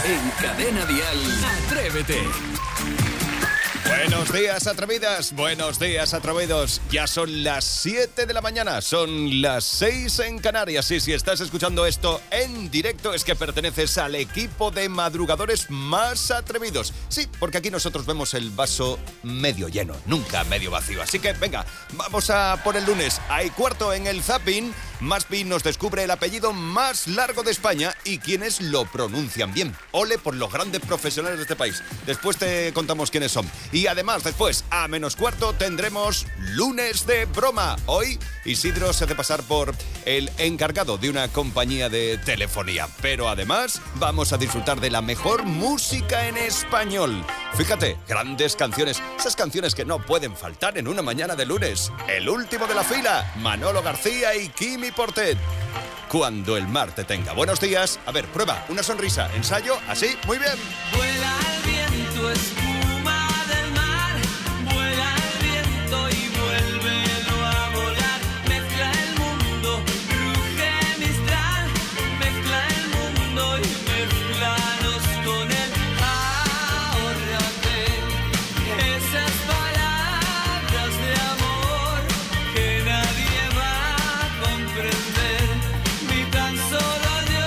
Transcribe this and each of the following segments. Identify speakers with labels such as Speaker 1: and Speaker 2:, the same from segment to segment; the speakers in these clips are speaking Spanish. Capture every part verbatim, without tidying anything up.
Speaker 1: En Cadena Dial, Atrévete.
Speaker 2: Buenos días, atrevidas. Buenos días, atrevidos. Ya son las siete de la mañana. Son las seis en Canarias. Y si estás escuchando esto en directo es que perteneces al equipo de madrugadores más atrevidos. Sí, porque aquí nosotros vemos el vaso medio lleno, nunca medio vacío. Así que venga, vamos a por el lunes. Hay cuarto en el Zapping. Maspi nos descubre el apellido más largo de España y quienes lo pronuncian bien. Ole por los grandes profesionales de este país. Después te contamos quiénes son. Y además, después, a menos cuarto, tendremos lunes de broma. Hoy, Isidro se hace pasar por el encargado de una compañía de telefonía. Pero además, vamos a disfrutar de la mejor música en español. Fíjate, grandes canciones. Esas canciones que no pueden faltar en una mañana de lunes. El último de la fila, Manolo García y Kimi Portet. Cuando el mar te tenga. Buenos días. A ver, prueba, una sonrisa. Ensayo, así, muy bien.
Speaker 3: Vuela el viento, espuma del mar. Vuela el viento y vuélvelo a volar. Mezcla el mundo, ruge Mistral. Mezcla el mundo y mezclanos con él. Ahórrate esas palabras de amor que nadie va a comprender, ni tan solo yo.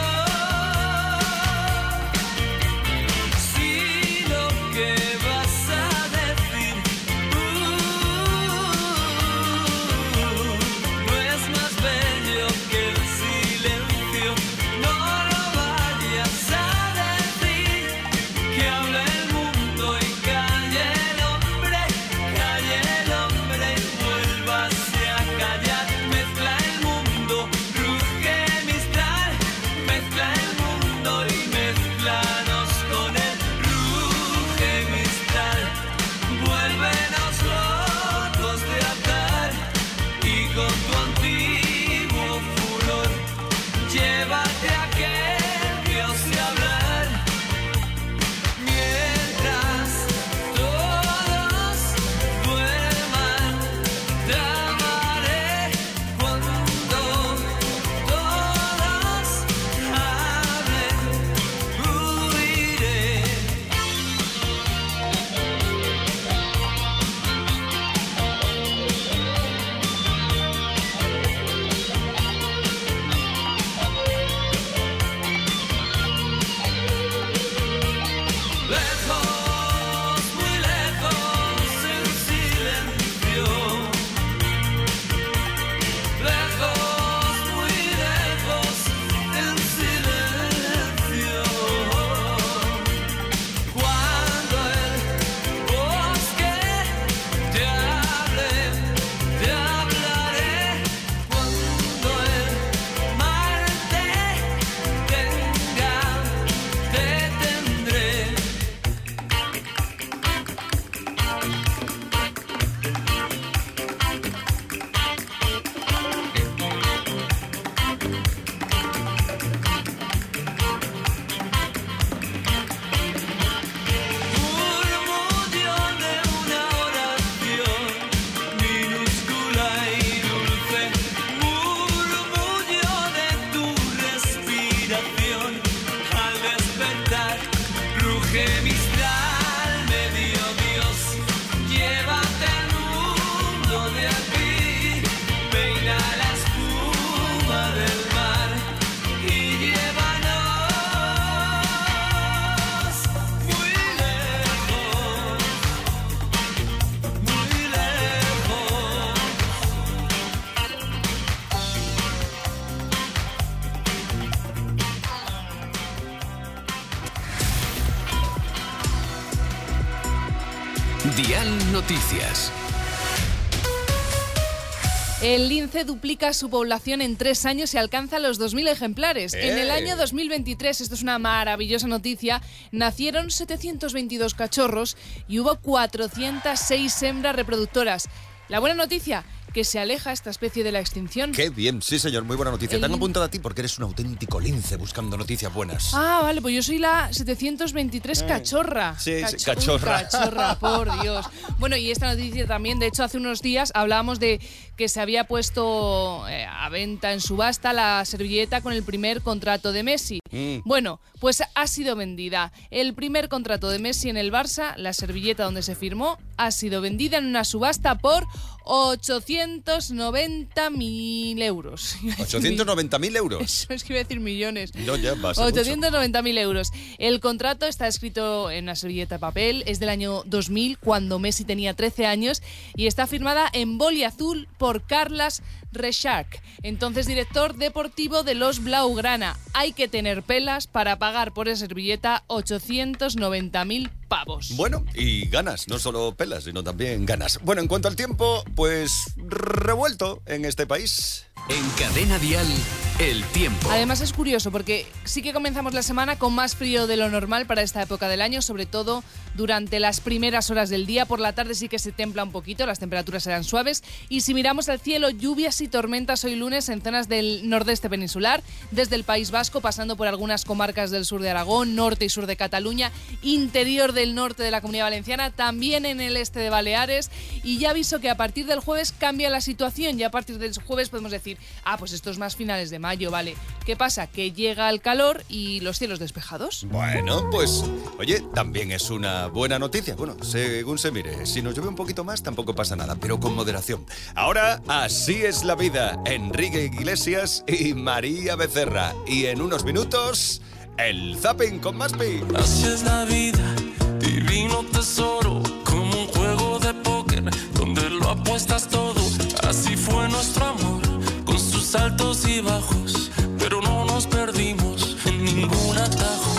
Speaker 3: Si lo que vas a decir uh, no es más bello que el silencio, no lo vayas a decir. Que hable el mundo y calle el hombre, calle el hombre y vuélvase a callar. Mezcla el mundo, ruge Mistral. Mezcla el mundo y mezclanos con él. Ruge Mistral, vuélvenos locos de atar. Y con tu antiguo furor, llévate a aquel que ose hablar. Mientras todos duerman, te amaré. Cuando todos hablen, huiré. Lejos, muy lejos, en silencio. Lejos, muy lejos, en silencio. Cuando el bosque te hable, te hablaré. Cuando el mar te tenga, te tendré. Murmullo de una oración minúscula y dulce. Murmullo de tu respiración al despertar. Ruge Mistral, medio Dios. Llévate el mundo de aquí. Peina la espuma del mar y llévanos muy lejos, muy lejos.
Speaker 1: Dial Noticias.
Speaker 4: El lince duplica su población en tres años y alcanza los dos mil ejemplares.
Speaker 2: ¡Eh!
Speaker 4: En el año dos mil veintitrés, esto es una maravillosa noticia, nacieron setecientos veintidós cachorros y hubo cuatrocientas seis hembras reproductoras. La buena noticia, que se aleja esta especie de la extinción.
Speaker 2: Qué bien, sí señor, muy buena noticia.
Speaker 4: El...
Speaker 2: Te han apuntado a ti porque eres un auténtico lince buscando noticias buenas.
Speaker 4: Ah, vale, pues yo soy la setecientos veintitrés cachorra.
Speaker 2: Sí,
Speaker 4: Cacho-
Speaker 2: sí, cachorra.
Speaker 4: Cachorra, por Dios. Bueno, y esta noticia también, de hecho, hace unos días hablábamos de que se había puesto eh, a venta en subasta la servilleta con el primer contrato de Messi.
Speaker 2: Mm.
Speaker 4: Bueno, pues ha sido vendida. El primer contrato de Messi en el Barça, la servilleta donde se firmó, ha sido vendida en una subasta por ochocientos noventa mil euros.
Speaker 2: ochocientos noventa mil euros.
Speaker 4: Eso es que iba a decir millones.
Speaker 2: No, ya va a ser
Speaker 4: ochocientos noventa mil euros. El contrato está escrito en una servilleta de papel, es del año dos mil, cuando Messi tenía trece años, y está firmada en boli azul por Carles Reixac, entonces director deportivo de los Blaugrana. Hay que tener pelas para pagar por esa servilleta ochocientos noventa mil pavos.
Speaker 2: Bueno, y ganas, no solo pelas, sino también ganas. Bueno, en cuanto al tiempo, pues revuelto en este país.
Speaker 1: En Cadena Dial, el tiempo.
Speaker 4: Además es curioso porque sí que comenzamos la semana con más frío de lo normal para esta época del año, sobre todo durante las primeras horas del día. Por la tarde sí que se templa un poquito, las temperaturas serán suaves. Y si miramos al cielo, lluvias y tormentas hoy lunes en zonas del nordeste peninsular, desde el País Vasco, pasando por algunas comarcas del sur de Aragón, norte y sur de Cataluña, interior del norte de la Comunidad Valenciana, también en el este de Baleares. Y ya aviso que a partir del jueves cambia la situación. Ya a partir del jueves podemos decir, ah, pues esto es más finales de mayo, vale. ¿Qué pasa? Que llega el calor y los cielos despejados.
Speaker 2: Bueno, pues, oye, también es una buena noticia. Bueno, según se mire, si nos llueve un poquito más tampoco pasa nada, pero con moderación. Ahora, Así es la vida, Enrique Iglesias y María Becerra. Y en unos minutos, el Zapping con Maspi.
Speaker 3: Así es la vida, divino tesoro, como un juego de póker donde lo apuestas todo. Así fue nuestro amor, con sus altos y bajos, pero no nos perdimos en ningún atajo.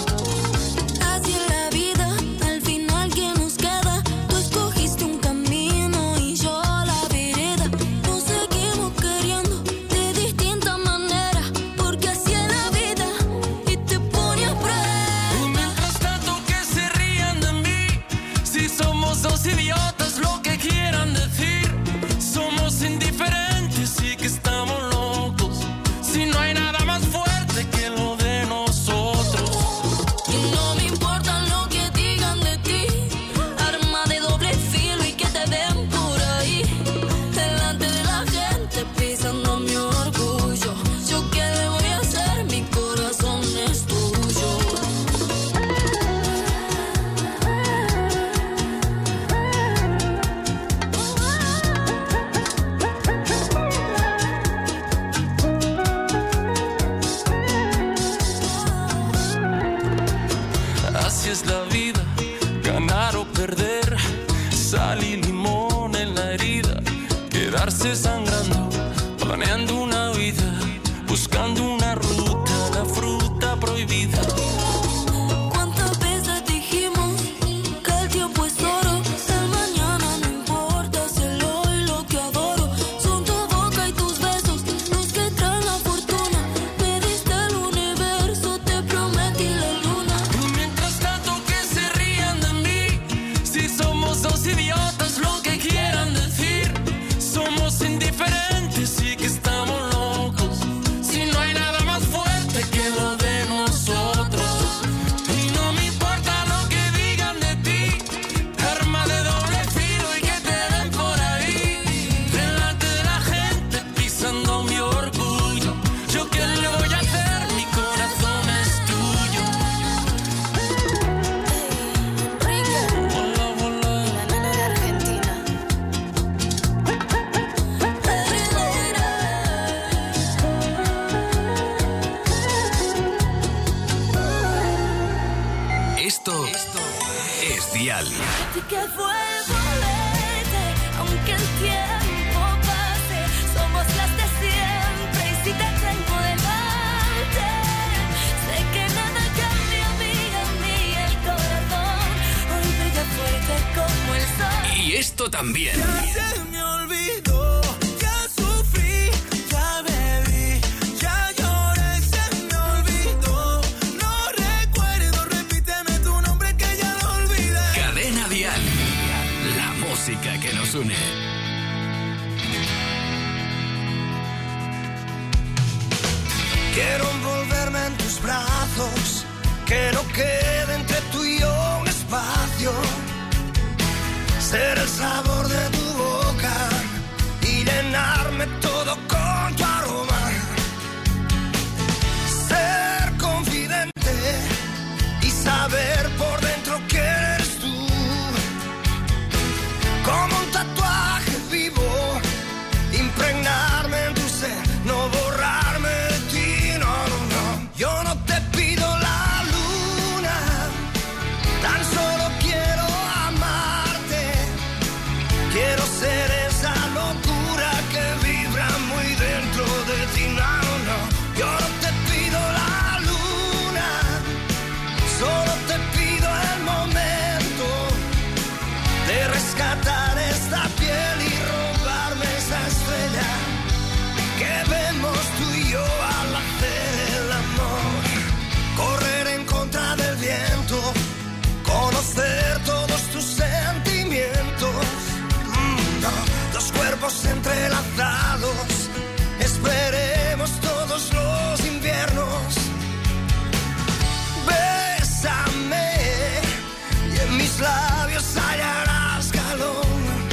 Speaker 5: Así es la vida, al final que nos queda. Tú escogiste un camino y yo la vereda. Nos seguimos queriendo de distinta manera, porque así es la vida y te pone a prueba.
Speaker 3: Y mientras tanto que se rían de mí, si somos dos idiotas, lo que quieran decir, somos indiferentes y que estamos locos, si no hay nada más fuerte que lo de nosotros.
Speaker 5: Y no me importa lo que digan de ti, arma de doble filo y que te ven por ahí, delante de la gente pisando mi orgullo. Yo qué le voy a hacer, mi corazón es tuyo.
Speaker 3: Así es la vida, ganar o perder, sal y limón en la herida, quedarse sangrando, planeando una vida, buscando una ruta, la fruta prohibida.
Speaker 5: ¿Cuántas veces dijimos que el tiempo es oro? El mañana no importa, es el hoy lo que adoro. Son tu boca y tus besos los que traen la fortuna. Me diste el universo, te prometí la luna.
Speaker 3: Y mientras tanto que se rían de mí, si somos dos idiotas, lo que quieran decir, somos indiferentes y que estamos locos, si no hay nada más fuerte que lo de nosotros. Y no me importa lo que digan de ti, arma de doble filo y que te den por ahí, delante de la gente pisando mi orgullo. Yo qué le voy a hacer, mi corazón es tuyo.
Speaker 5: Enrique,
Speaker 3: Hola, hola.
Speaker 5: la nena de Argentina.
Speaker 1: Esto, esto es Dial.
Speaker 5: Y que vuelva a verte, aunque el tiempo pase. Somos las de siempre y si te tengo delante, sé que nada cambia a mí, a mí el corazón. Hoy brilla fuerte como el sol.
Speaker 1: Y esto también.
Speaker 3: Se me olvidó, ya sufrí, ya bebí, ya lloré, se me olvidó. No recuerdo, repíteme tu nombre que ya lo olvidé.
Speaker 1: Cadena Dial. La música que nos une.
Speaker 6: brazos, que no quede entre tú y yo un espacio. Ser el sabor de tu boca y llenarme todo con tu aroma. Ser confidente y saber por dentro que eres tú. Como un tatuaje vivo, impregnarme en tu ser, no borrarme de ti, no, no, no. Yo no te pido la luna, tan solo quiero amarte. Quiero ser esa locura que vibra muy dentro de ti, no, no. Yo no te pido la luna, solo te pido el momento de rescatar esta piel y robarme esa estrella que vemos tú y yo al hacer el amor. Correr en contra del viento, conocer todos tus sentimientos. Mm, no, dos cuerpos entrelazados, esperemos todos los inviernos. Bésame y en mis labios hallarás calor.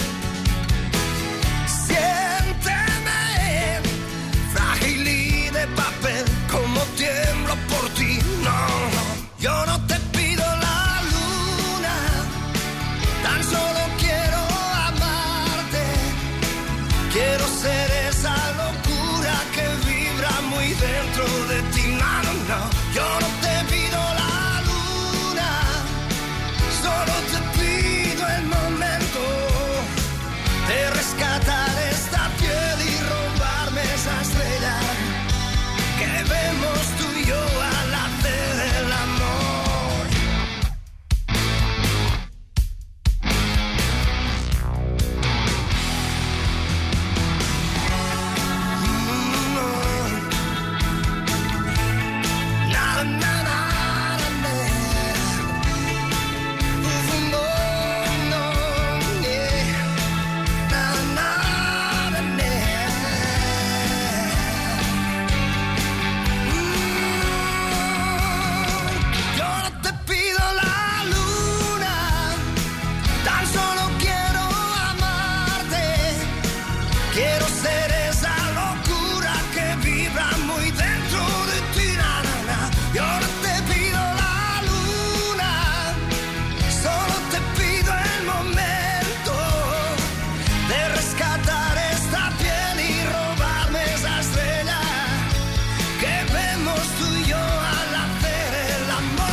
Speaker 6: Siénteme frágil y de papel, como tiemblo por ti. No, no, yo no te pido la luna, tan solo quiero amarte. Quiero ser esa locura que vibra muy dentro de ti. No, no, no, yo no te pido la luna, solo te pido el momento de rescatar esta piel y robarme esa estrella que vemos tú y yo al hacer el amor. Mm, no. Na, na, na, na, na. Mm, no, no, yeah. Na, na, na, na. Yo no te pido la luna, tan solo quiero amarte. Quiero ser esa locura que vibra muy dentro de ti, na, na, na. Yo no te pido la luna, solo te pido el momento de rescatar esta piel y robarme esa estrella que vemos tú y yo al hacer el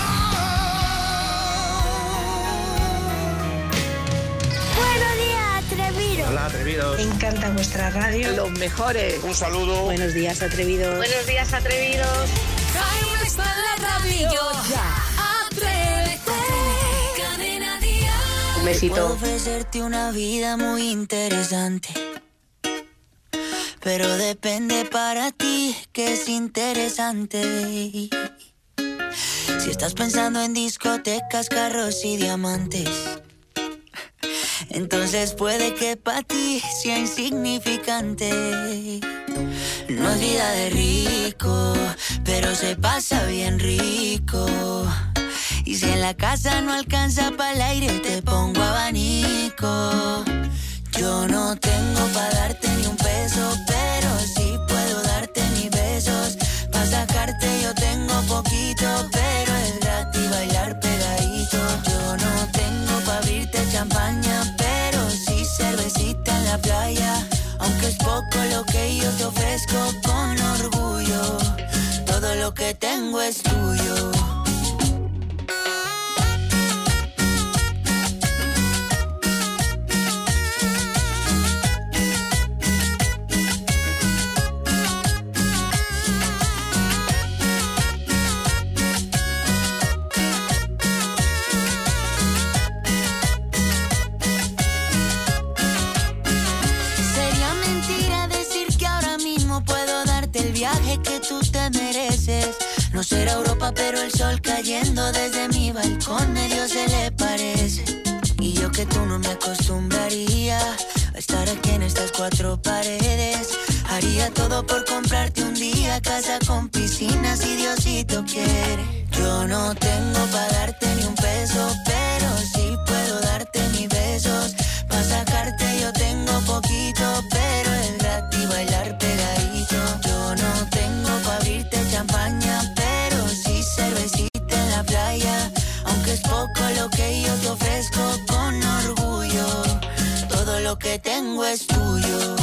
Speaker 6: amor.
Speaker 5: Buenos días, atrevido.
Speaker 7: Hola, atrevidos.
Speaker 8: Me encanta vuestra radio.
Speaker 7: Los mejores. Un saludo.
Speaker 8: Buenos días, atrevidos.
Speaker 5: Buenos días, atrevidos.
Speaker 9: Está la radio. Atrévete. Cadena Dial.
Speaker 8: Un besito.
Speaker 10: Puedo ofrecerte una vida muy interesante, pero depende para ti que es interesante. Si estás pensando en discotecas, carros y diamantes, entonces puede que para ti sea insignificante. No es vida de rico, pero se pasa bien rico. Y si en la casa no alcanza para el aire, te pongo abanico. Yo no tengo para darte ni un peso, pero sí puedo darte mis besos. Pa' sacarte yo tengo poquito, pero es gratis bailar pegadito. Yo no tengo pa' abrirte champaña, pero sí cervecita en la playa. Aunque es poco lo que yo te ofrezco con orgullo, todo lo que tengo es tuyo. No será Europa, pero el sol cayendo desde mi balcón medio se le parece. Y yo que tú no me acostumbraría a estar aquí en estas cuatro paredes. Haría todo por comprarte un día casa con piscina si Diosito quiere. Yo no tengo para darte ni un peso, pero sí puedo darte mis besos. Pa' sacarte yo tengo poquito, pero es gratis bailar pegadito. Yo no tengo pa' abrirte champaña, pero sí cervecita en la playa. Aunque es poco lo que yo te ofrezco con orgullo, todo lo que tengo es tuyo.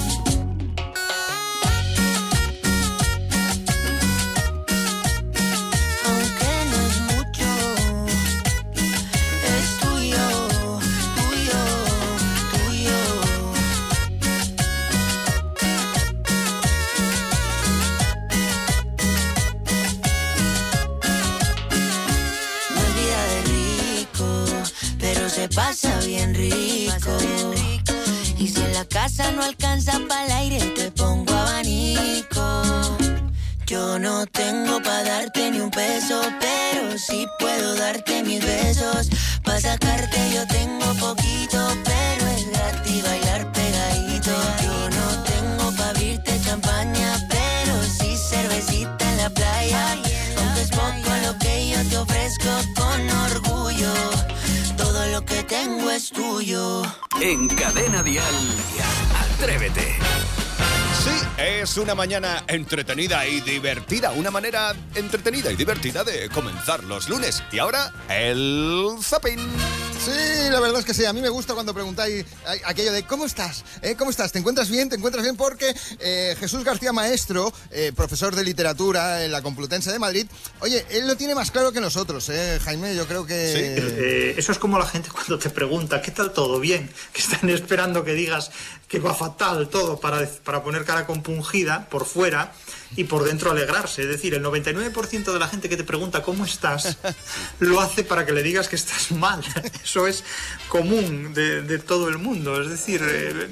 Speaker 10: Se pasa bien rico. Y si en la casa no alcanza para el aire, te pongo abanico. Yo no tengo para darte ni un peso, pero sí puedo darte mis besos. Pa' sacarte yo tengo poquito, pero es gratis bailar pegadito. Yo no tengo pa' abrirte champaña, pero sí cervecita en la playa. Aunque es poco lo que yo te ofrezco con orgullo, todo lo que tengo es tuyo.
Speaker 1: En Cadena Dial, Atrévete.
Speaker 2: Sí, es una mañana entretenida y divertida. Una manera entretenida y divertida de comenzar los lunes. Y ahora, el zapping.
Speaker 11: Sí, la verdad es que sí. A mí me gusta cuando preguntáis aquello de ¿cómo estás? ¿Eh? ¿Cómo estás? ¿Te encuentras bien? ¿Te encuentras bien? Porque eh, Jesús García Maestro, eh, profesor de literatura en la Complutense de Madrid, oye, él lo tiene más claro que nosotros, ¿eh, Jaime? Yo creo que...
Speaker 12: Sí, eh, eso es como la gente cuando te pregunta ¿qué tal todo? Bien, que están esperando que digas que va fatal todo para, para poner cara compungida por fuera y por dentro alegrarse. Es decir, el noventa y nueve por ciento de la gente que te pregunta ¿cómo estás? Lo hace para que le digas que estás mal. Eso es común de, de todo el mundo. Es decir, eh,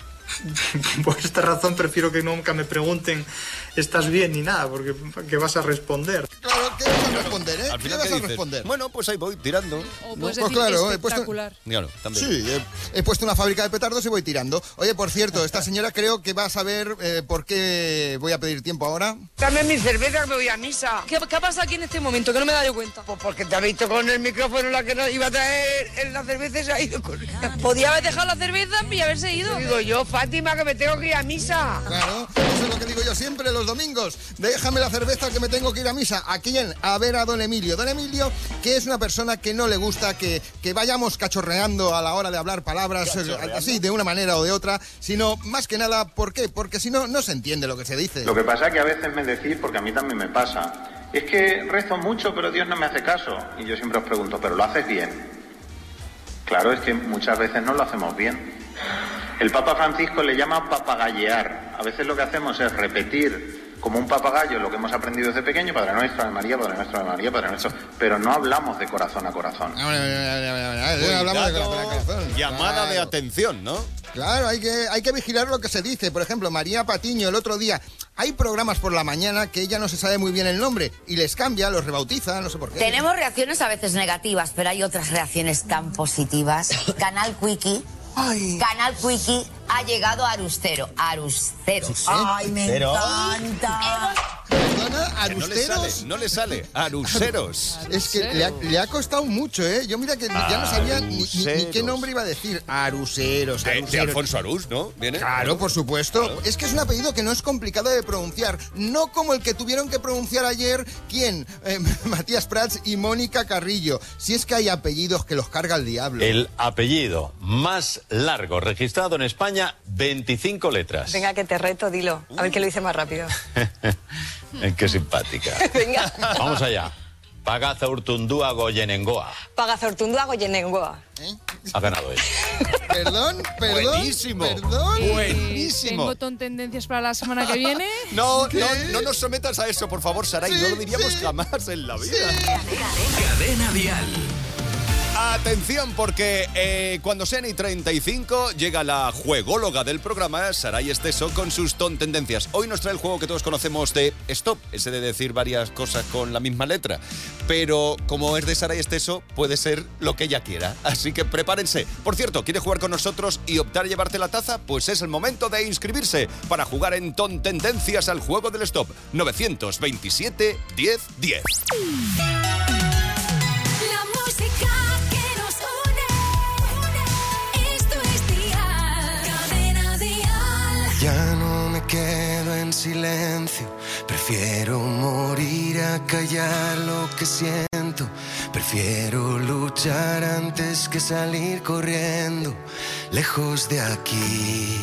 Speaker 12: por esta razón prefiero que nunca me pregunten ¿estás bien? Ni nada, porque ¿qué vas a responder?
Speaker 11: Claro, ¿qué vas a responder, eh?
Speaker 2: Al
Speaker 11: ¿Qué
Speaker 2: final,
Speaker 11: vas
Speaker 2: ¿qué
Speaker 11: a
Speaker 2: dices?
Speaker 11: responder?
Speaker 2: Bueno, pues ahí voy tirando.
Speaker 4: O
Speaker 2: ¿no?
Speaker 4: puedes
Speaker 11: Pues
Speaker 4: decir
Speaker 11: claro, he puesto-
Speaker 4: espectacular.
Speaker 2: Claro, también.
Speaker 11: Sí, he, he puesto una fábrica de petardos y voy tirando. Oye, por cierto, esta señora creo que va a saber eh, por qué voy a pedir tiempo ahora.
Speaker 13: Dame mi cerveza que me voy a misa.
Speaker 14: ¿Qué, ¿Qué pasa aquí en este momento? Que no me he dado cuenta.
Speaker 13: Pues porque te ha visto con el micrófono la que nos iba a traer en la cerveza y se ha ido con ella.
Speaker 14: Podía haber dejado la cerveza y haberse ido.
Speaker 13: Digo yo, Fátima, que me tengo que ir a misa.
Speaker 11: Claro, eso es lo que digo yo siempre los domingos. Déjame la cerveza que me tengo que ir a misa. ¿A quién? A ver a don Emilio. Don Emilio, que es una persona que no le gusta que, que vayamos cachorreando a la hora de hablar palabras eh, así, de una manera o de otra, sino más que nada, ¿por qué? Porque si no, no se entiende lo que se dice.
Speaker 15: Lo que pasa es que a veces me decís, porque a mí también me pasa, es que rezo mucho pero Dios no me hace caso. Y yo siempre os pregunto, ¿pero lo haces bien? Claro, es que muchas veces no lo hacemos bien. El Papa Francisco le llama papagayear. A veces lo que hacemos es repetir como un papagayo lo que hemos aprendido desde pequeño, Padre Nuestro, Ave María, Padre Nuestro, Ave María, Padre Nuestro, pero no hablamos de corazón a corazón.
Speaker 11: Hablamos de corazón a corazón.
Speaker 2: Llamada
Speaker 11: Claro.
Speaker 2: de atención, ¿no?
Speaker 11: Claro, hay que, hay que vigilar lo que se dice. Por ejemplo, María Patiño el otro día. Hay programas por la mañana que ella no se sabe muy bien el nombre y les cambia, los rebautiza, no sé por qué.
Speaker 16: Tenemos reacciones a veces negativas, pero hay otras reacciones tan positivas. Canal Quickie.
Speaker 11: Ay.
Speaker 16: Canal Quickie ha llegado a Arustero. Arusteros.
Speaker 11: Ay,
Speaker 16: me
Speaker 11: Pero-
Speaker 16: encanta.
Speaker 11: Perdona,
Speaker 2: Que no le sale,
Speaker 11: ¿arusteros?
Speaker 2: no le sale. Aruseros.
Speaker 11: Es que le ha, le ha costado mucho, ¿eh? Yo mira que ya no sabía ni, ni- ni qué
Speaker 2: Aruseros.
Speaker 11: nombre iba a decir. Aruseros,
Speaker 2: De, de
Speaker 11: aruseros.
Speaker 2: Alfonso Arús, ¿no? ¿Viene?
Speaker 11: Claro, por supuesto. Es que es un apellido que no es complicado de pronunciar. No como el que tuvieron que pronunciar ayer, ¿quién? Eh, Matías Prats y Mónica Carrillo. Si es que hay apellidos que los carga el diablo.
Speaker 17: El apellido más largo registrado en España, veinticinco letras.
Speaker 14: Venga, que te reto, dilo. A ver quién lo dice más rápido.
Speaker 17: Qué simpática.
Speaker 14: Venga.
Speaker 17: Vamos allá. Pagazaurtundúa Goyenengoa.
Speaker 14: Pagazortundúa Goyenengoa.
Speaker 17: Ha ganado él.
Speaker 11: Perdón, perdón.
Speaker 2: Buenísimo.
Speaker 11: Perdón.
Speaker 2: Buenísimo.
Speaker 4: Tengo ton tendencias para la semana que viene.
Speaker 2: No, no, no nos sometas a eso, por favor, Saray. No lo diríamos jamás en la vida.
Speaker 1: Cadena Dial.
Speaker 2: Atención, porque eh, cuando sean y treinta y cinco llega la juególoga del programa, Saray Esteso, con sus tontendencias. Hoy nos trae el juego que todos conocemos de Stop, ese de decir varias cosas con la misma letra. Pero como es de Saray Esteso, puede ser lo que ella quiera. Así que prepárense. Por cierto, ¿quiere jugar con nosotros y optar a llevarte la taza? Pues es el momento de inscribirse para jugar en tontendencias al juego del Stop. nueve veintisiete, diez, diez.
Speaker 6: Ya no me quedo en silencio, prefiero morir a callar lo que siento, prefiero luchar antes que salir corriendo, lejos de aquí.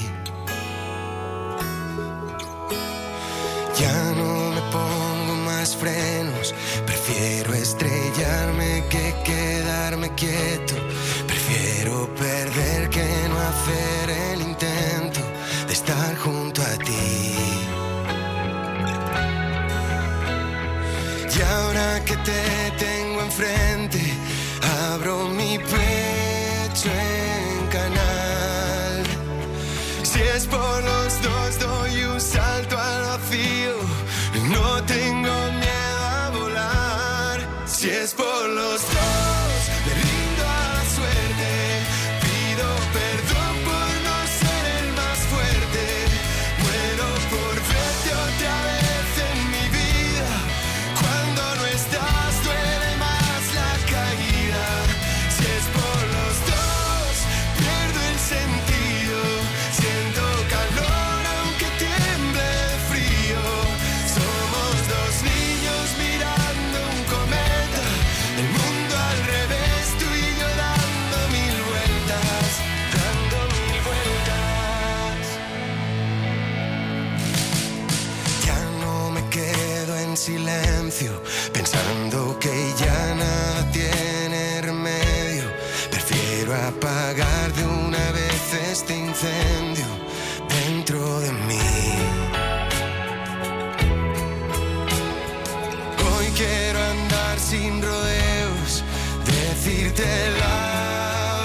Speaker 6: Ya no me pongo más frenos, prefiero estrellarme que quedarme quieto, prefiero perder que no hacer el intento de estar junto a ti. Y ahora que te tengo enfrente, abro mi pecho en canal. Si es por los dos, doy un salto al vacío, no tengo miedo a volar. Si es por los dos, me rindo a la suerte, pido perdón por no ser el más fuerte, muero por verte otra vez en mi vida. Cuando no estás duele más la caída. Si es por los dos, pierdo el sentido, siento calor aunque tiemble de frío. Somos dos niños mirando un cometa, el mundo al revés, tú y yo dando mil vueltas, dando mil vueltas. Ya no me quedo en silencio, pensando que ya nada tiene remedio. Prefiero apagar de una vez este incendio dentro de mí. Hoy quiero andar sin rodeos, decirte la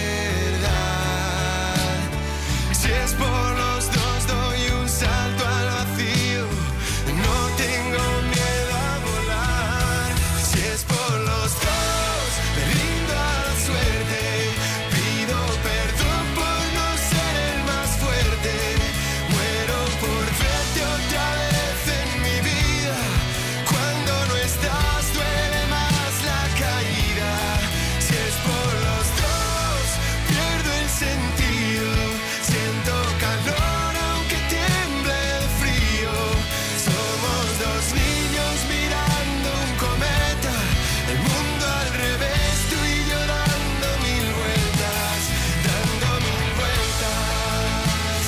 Speaker 6: verdad. Si es por los dos, doy un salto al vacío, no tengo miedo a volar. Si es por los dos, me rindo a la suerte, pido perdón por no ser el más fuerte, muero por verte otra vez en mi vida. Cuando no estás duele más la caída. Si es por los dos, pierdo el sentido, siento calor aunque tiemble de frío. Somos dos niños mirando un cometa, el mundo al revés, tú y yo dando mil vueltas, dando mil vueltas,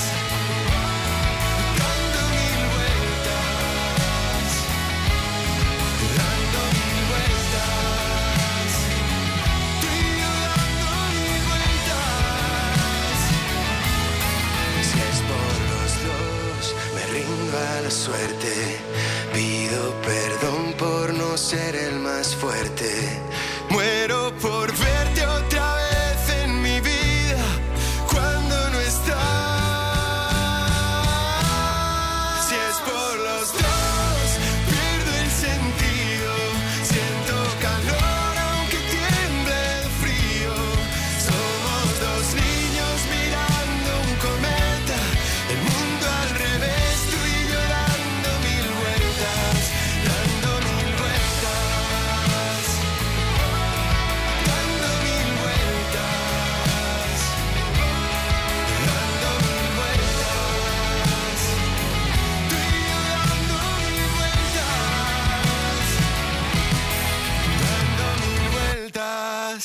Speaker 6: dando mil vueltas, dando mil vueltas, tú y yo dando mil vueltas. Si es por los dos, me rindo a la suerte, pido perdón por no ser el más fuerte, muero por verte otra vez en mi vida. Cuando no estás, si es por los dos, pierdo el sentido, siento calor aunque tiemble de frío. Somos dos niños mirando un cometa, el mundo al revés, tú y yo dando mil vueltas, dando mil vueltas, dando mil vueltas, dando mil vueltas, tú y yo dando mil vueltas, dando mil vueltas.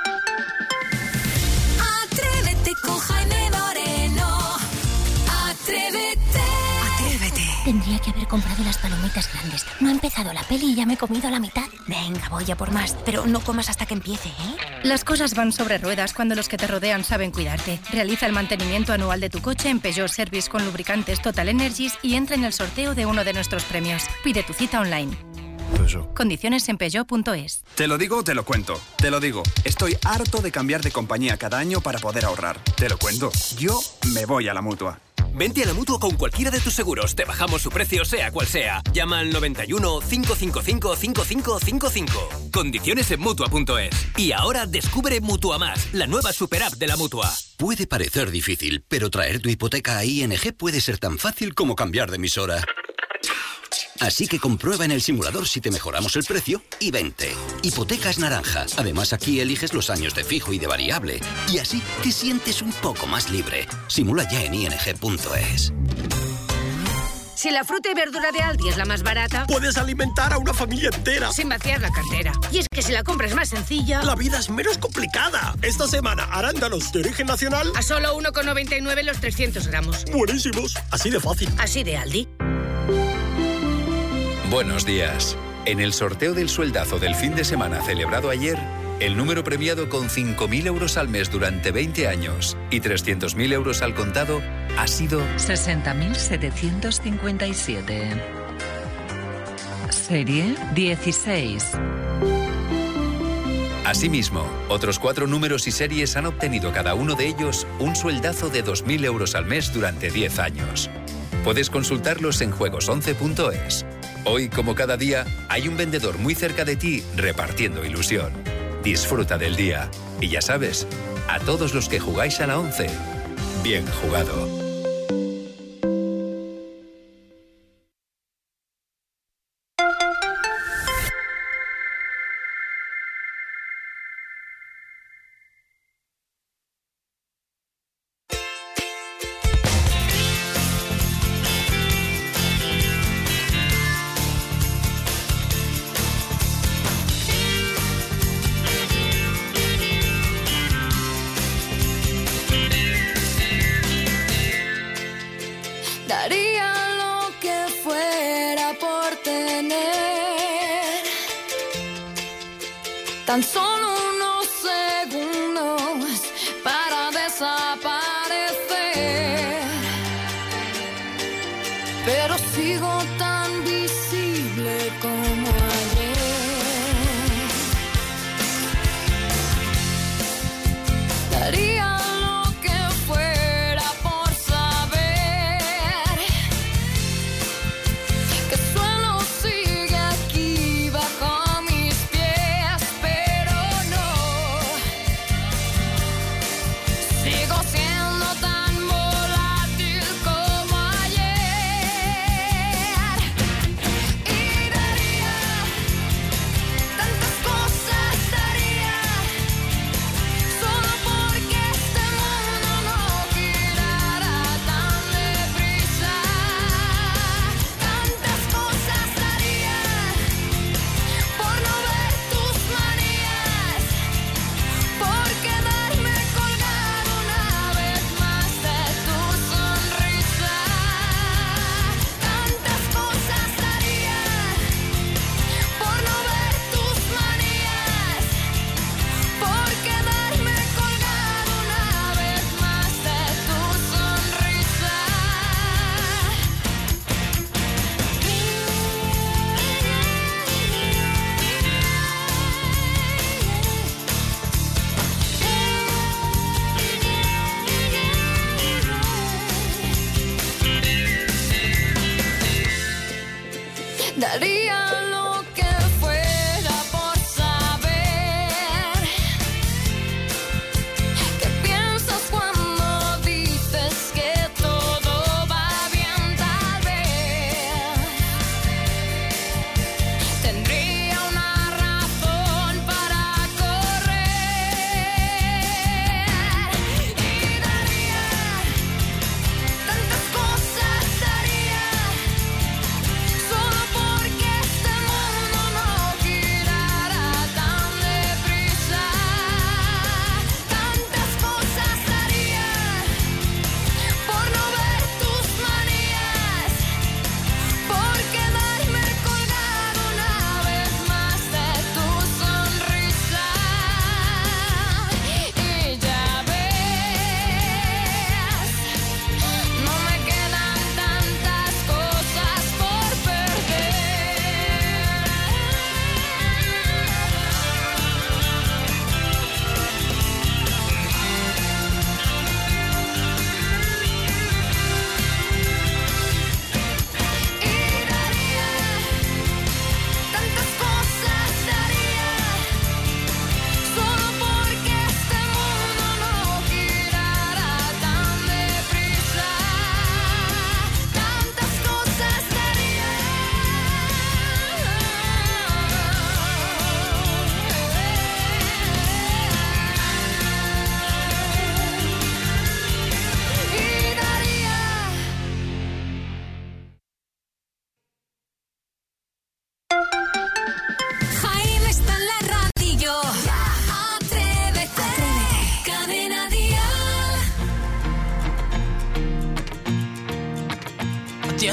Speaker 9: Atrévete con Jaime Moreno. Atrévete.
Speaker 18: Atrévete. Tendría que haber comprado las palomitas grandes. No ha empezado la peli y ya me he comido la mitad. Venga, voy a por más. Pero no comas hasta que empiece, ¿eh?
Speaker 19: Las cosas van sobre ruedas cuando los que te rodean saben cuidarte. Realiza el mantenimiento anual de tu coche en Peugeot Service con lubricantes Total Energies y entra en el sorteo de uno de nuestros premios. Pide tu cita online. Condiciones en peugeot punto es.
Speaker 20: Te lo digo, te lo cuento. Te lo digo. Estoy harto de cambiar de compañía cada año para poder ahorrar. Te lo cuento. Yo me voy a la Mutua.
Speaker 1: Vente a la Mutua con cualquiera de tus seguros. Te bajamos su precio, sea cual sea. Llama al noventa y uno, cinco cinco cinco, cinco cinco cinco cinco. Condiciones en Mutua punto es. Y ahora descubre Mutua Más, la nueva super app de la Mutua.
Speaker 21: Puede parecer difícil, pero traer tu hipoteca a I N G puede ser tan fácil como cambiar de emisora. Así que comprueba en el simulador si te mejoramos el precio y vente. Hipotecas Naranja. Además, aquí eliges los años de fijo y de variable. Y así te sientes un poco más libre. Simula ya en I N G punto es.
Speaker 22: Si la fruta y verdura de Aldi es la más barata,
Speaker 23: puedes alimentar a una familia entera
Speaker 22: sin vaciar la cartera. Y es que si la compra es más sencilla,
Speaker 23: la vida es menos complicada. Esta semana, arándanos de origen nacional
Speaker 22: a solo uno con noventa y nueve los trescientos gramos.
Speaker 23: Buenísimos. Así de fácil.
Speaker 22: Así de Aldi.
Speaker 24: Buenos días. En el sorteo del sueldazo del fin de semana celebrado ayer, el número premiado con cinco mil euros al mes durante veinte años y trescientos mil euros al contado ha sido
Speaker 25: sesenta mil setecientos cincuenta y siete. Serie dieciséis.
Speaker 24: Asimismo, otros cuatro números y series han obtenido cada uno de ellos un sueldazo de dos mil euros al mes durante diez años. Puedes consultarlos en juegos once punto es. Hoy, como cada día, hay un vendedor muy cerca de ti repartiendo ilusión. Disfruta del día. Y ya sabes, a todos los que jugáis a la once, bien jugado.
Speaker 5: Daría lo que fuera por tener tan solo unos segundos para desaparecer, pero sigo tan visible como ayer. Daría no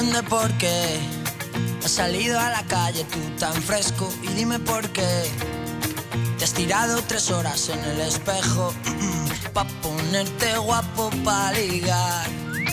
Speaker 3: entiende por qué has salido a la calle tú tan fresco. Y dime por qué te has tirado tres horas en el espejo pa' ponerte guapo, pa' ligar,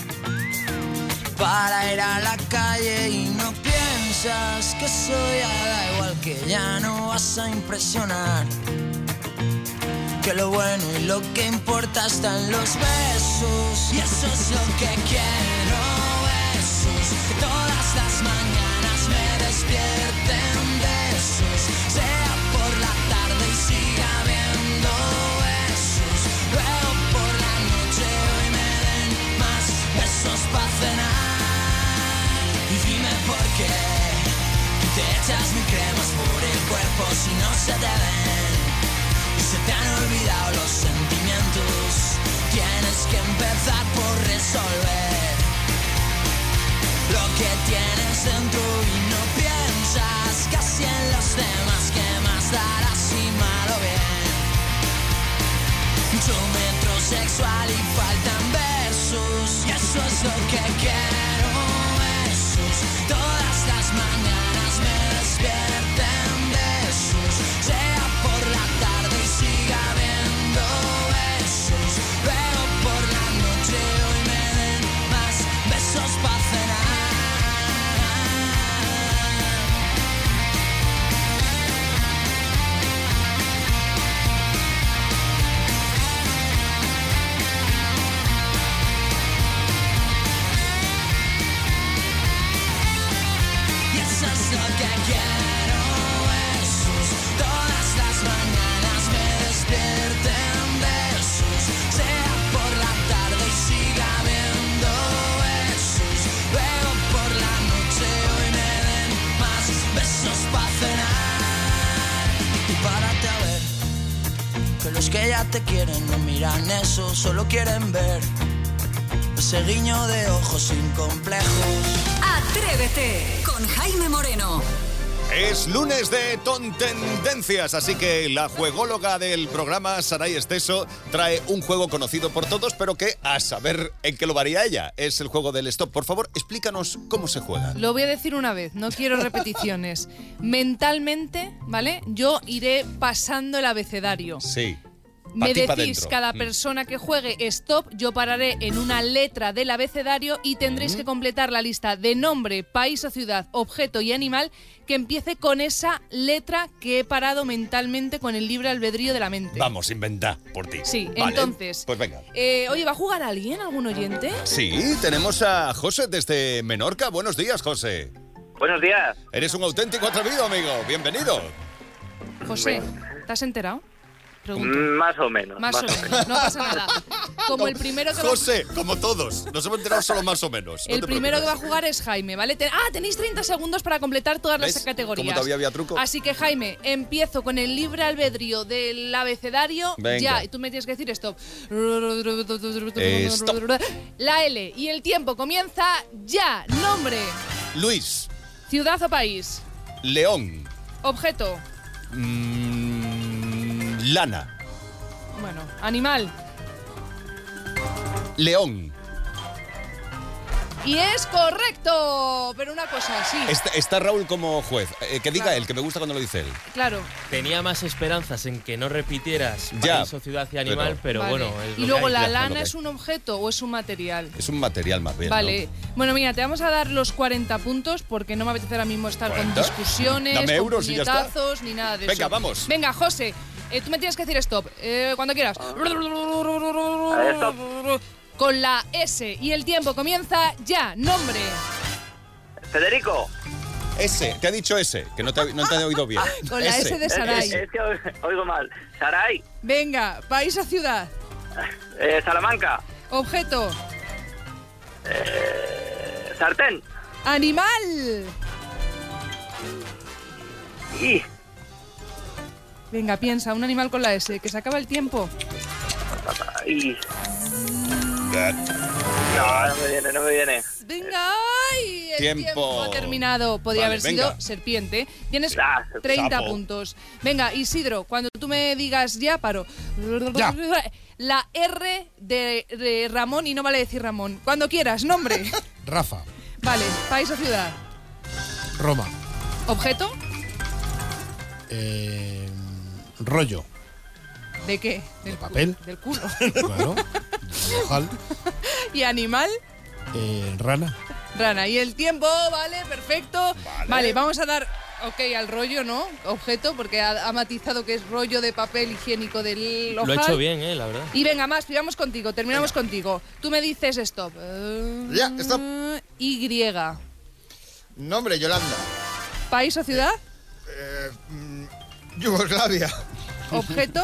Speaker 3: para ir a la calle. Y no piensas que soy da igual, que ya no vas a impresionar, que lo bueno y lo que importa está en los besos. Y eso es lo que quiero, besos, que todas las mañanas me despierten besos, sea por la tarde y siga habiendo besos, luego por la noche hoy me den más besos pa' cenar. Y dime por qué te echas mil cremas por el cuerpo si no se te ven, se te han olvidado los sentimientos. Tienes que empezar por resolver lo que tienes dentro y no piensas casi en los demás, que más dará si mal o bien. Mucho metrosexual y faltan versos, y eso es lo que quiero, besos, todas las mañanas me despierten besos, sea por la tarde y siga habiendo besos, luego por la noche hoy me den más besos pa' cenar. Y eso es lo que quiero, besos, todas las mañanas me despierten besos, sea por la tarde y siga habiendo besos, luego por la noche hoy me den más besos pa' cenar. Y párate a ver que los que ya te quieren no miran eso, solo quieren ver ese guiño de ojos sin complejos.
Speaker 9: Atrévete con Jaime Moreno.
Speaker 2: Es lunes de Tontendencias, así que la juególoga del programa, Saray Esteso, trae un juego conocido por todos, pero que a saber en qué lo varía ella. Es el juego del stop. Por favor, explícanos cómo se juega.
Speaker 4: Lo voy a decir una vez, no quiero repeticiones. Mentalmente, ¿vale? Yo iré pasando el abecedario.
Speaker 2: Sí.
Speaker 4: Me
Speaker 2: ti pa'
Speaker 4: decís
Speaker 2: dentro.
Speaker 4: cada
Speaker 2: Mm.
Speaker 4: persona que juegue stop, yo pararé en una letra del abecedario y tendréis que completar la lista de nombre, país o ciudad, objeto y animal que empiece con esa letra que he parado mentalmente con el libre albedrío de la mente.
Speaker 2: Vamos, inventa por ti.
Speaker 4: Sí,
Speaker 2: Vale,
Speaker 4: entonces.
Speaker 2: pues venga.
Speaker 4: Eh, oye, ¿va a jugar alguien, algún oyente?
Speaker 2: Sí, tenemos a José desde Menorca. Buenos días, José.
Speaker 7: Buenos días.
Speaker 2: Eres un auténtico atrevido, amigo. Bienvenido.
Speaker 4: José, ¿te has enterado? Pregunto.
Speaker 7: Más o menos.
Speaker 4: Más, o menos, no pasa nada. Como el primero que va-
Speaker 2: José, como todos. Nos hemos enterado solo más o menos. No
Speaker 4: El
Speaker 2: te
Speaker 4: primero que va a
Speaker 2: preocupes.
Speaker 4: jugar es Jaime, ¿vale? Te- ah, tenéis treinta segundos para completar todas las
Speaker 2: ¿Ves?
Speaker 4: categorías.
Speaker 2: Como todavía había truco.
Speaker 4: Así que, Jaime, empiezo con el libre albedrío del abecedario.
Speaker 2: Venga.
Speaker 4: Ya, y tú me tienes que decir stop.
Speaker 2: Eh, stop.
Speaker 4: La L. Y el tiempo comienza ya. Nombre.
Speaker 2: Luis,
Speaker 4: Ciudad o país.
Speaker 2: León,
Speaker 4: Objeto.
Speaker 2: mm, lana,
Speaker 4: Bueno, animal.
Speaker 2: león.
Speaker 4: Y es correcto. Pero una cosa, sí.
Speaker 2: Está, está Raúl como juez. Eh, que diga
Speaker 4: Claro.
Speaker 2: él, que me gusta cuando lo dice él.
Speaker 4: Claro.
Speaker 8: Tenía más esperanzas en que no repitieras
Speaker 2: Ya,
Speaker 8: país o ciudad y animal, pero,
Speaker 2: pero-
Speaker 4: Vale.
Speaker 8: bueno. es
Speaker 4: Y
Speaker 8: lo
Speaker 4: luego
Speaker 8: que hay.
Speaker 4: la
Speaker 2: Ya, es lo
Speaker 4: lana
Speaker 2: que
Speaker 4: es
Speaker 2: hay.
Speaker 4: un objeto o es un material.
Speaker 2: Es un material más bien.
Speaker 4: Vale.
Speaker 2: ¿no?
Speaker 4: Bueno, mira, te vamos a dar los cuarenta puntos porque no me apetece ahora mismo estar
Speaker 2: ¿cuarenta?
Speaker 4: con discusiones,
Speaker 2: Dame
Speaker 4: con
Speaker 2: euros y ya está.
Speaker 4: puñetazos, ni nada de
Speaker 2: Venga,
Speaker 4: eso.
Speaker 2: vamos.
Speaker 4: Venga, José, eh, tú me tienes que decir stop. Eh, cuando quieras. Con la S. Y el tiempo comienza ya. Nombre.
Speaker 7: Federico.
Speaker 2: Ese, te ha dicho ese, que no te, no te he oído bien.
Speaker 4: Con la
Speaker 2: Ese.
Speaker 4: S de Saray.
Speaker 7: Es, es que oigo- oigo mal. Saray.
Speaker 4: Venga, país o ciudad.
Speaker 7: Eh, Salamanca.
Speaker 4: Objeto.
Speaker 7: Eh, sartén.
Speaker 4: Animal.
Speaker 7: Y.
Speaker 4: Venga, piensa, un animal con la S, que se acaba el tiempo.
Speaker 7: y. No, no me viene, no me viene.
Speaker 4: Venga, ¡ay! El
Speaker 2: Tiempo.
Speaker 4: tiempo ha terminado. Podría
Speaker 2: Vale,
Speaker 4: haber sido
Speaker 2: venga.
Speaker 4: serpiente. Tienes
Speaker 7: Ah,
Speaker 4: treinta
Speaker 2: sapo.
Speaker 4: puntos. Venga, Isidro, cuando tú me digas ya, paro.
Speaker 11: Ya.
Speaker 4: La R de, de Ramón, y no vale decir Ramón. Cuando quieras, nombre.
Speaker 11: Rafa.
Speaker 4: Vale, país o ciudad.
Speaker 10: Roma.
Speaker 4: Objeto.
Speaker 10: Eh, rollo.
Speaker 4: ¿De qué?
Speaker 10: De
Speaker 4: Del
Speaker 10: papel.
Speaker 4: cu- Del culo.
Speaker 10: Claro. De ojal.
Speaker 4: ¿Y animal?
Speaker 10: Eh, rana.
Speaker 4: Rana. ¿Y el tiempo? Vale, perfecto. Vale, vale vamos a dar ok al rollo, ¿no? Objeto, porque ha, ha matizado que es rollo de papel higiénico del ojal.
Speaker 8: Lo ha hecho bien, eh, la verdad.
Speaker 4: Y venga, más, vamos contigo, terminamos venga. contigo. Tú me dices stop. Uh,
Speaker 11: ya, stop.
Speaker 4: Y.
Speaker 11: Nombre, Yolanda.
Speaker 4: ¿País o ciudad?
Speaker 11: Eh, mm, Yugoslavia.
Speaker 4: ¿Objeto?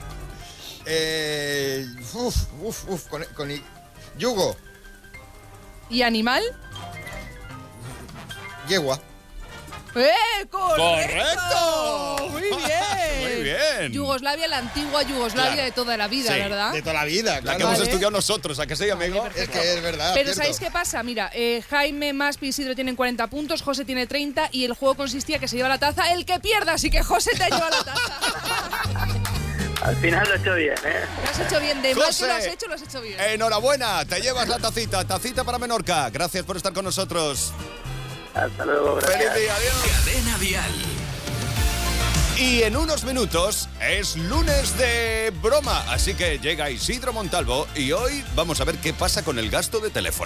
Speaker 11: eh, uf, uf, uf, con, con I. Yugo.
Speaker 4: ¿Y animal?
Speaker 11: Yegua.
Speaker 4: ¡Eh! ¡Correcto!
Speaker 2: ¡Correcto!
Speaker 4: ¡Muy bien!
Speaker 2: Muy bien.
Speaker 4: Yugoslavia, la antigua Yugoslavia
Speaker 2: Claro.
Speaker 4: de toda la vida,
Speaker 2: Sí,
Speaker 4: ¿verdad?
Speaker 11: De toda la vida, claro.
Speaker 2: La que hemos vale. estudiado nosotros, ¿a que sí, amigo?
Speaker 11: Vale, es que es verdad.
Speaker 4: Pero
Speaker 11: cierto.
Speaker 4: ¿sabéis qué pasa? Mira, eh, Jaime, Maspi y Isidro tienen cuarenta puntos, José tiene treinta y el juego consistía que se lleva la taza el que pierda, así que José te lleva la taza.
Speaker 7: Al final lo he hecho bien, ¿eh?
Speaker 4: Lo has hecho bien, de mal
Speaker 2: José,
Speaker 4: que lo has hecho, lo has hecho bien.
Speaker 2: Enhorabuena, te llevas la tacita, tacita para Menorca. Gracias por estar con nosotros.
Speaker 7: Hasta luego, gracias.
Speaker 2: Feliz día, adiós.
Speaker 1: Cadena Dial.
Speaker 2: Y en unos minutos es lunes de broma, así que llega Isidro Montalvo y hoy vamos a ver qué pasa con el gasto de teléfono.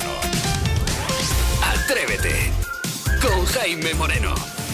Speaker 1: Atrévete con Jaime Moreno.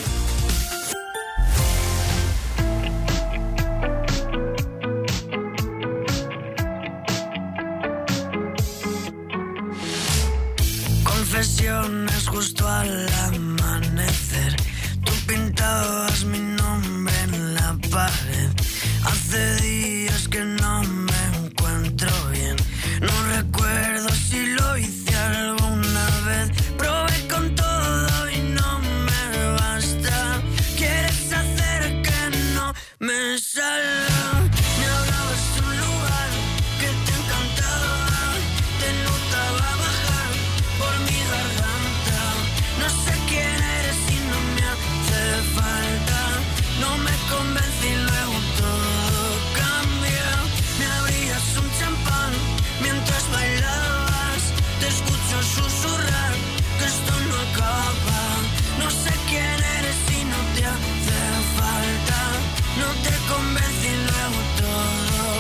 Speaker 3: Confesiones justo al amanecer. Tú pintabas mi nombre en la pared. Hace días que no me encuentro bien. No recuerdo si lo hice alguna vez. Probé con todo y no me basta. Quieres hacer que no me salga. Me hablabas de un lugar que te encantaba. Te notaba bajar por mi garganta. No sé quién eres y no me hace falta. No me convence y luego todo cambia. Me abrías un champán mientras bailabas. Te escucho susurrar que esto no acaba. No sé quién eres y no te hace falta. No te convence y luego todo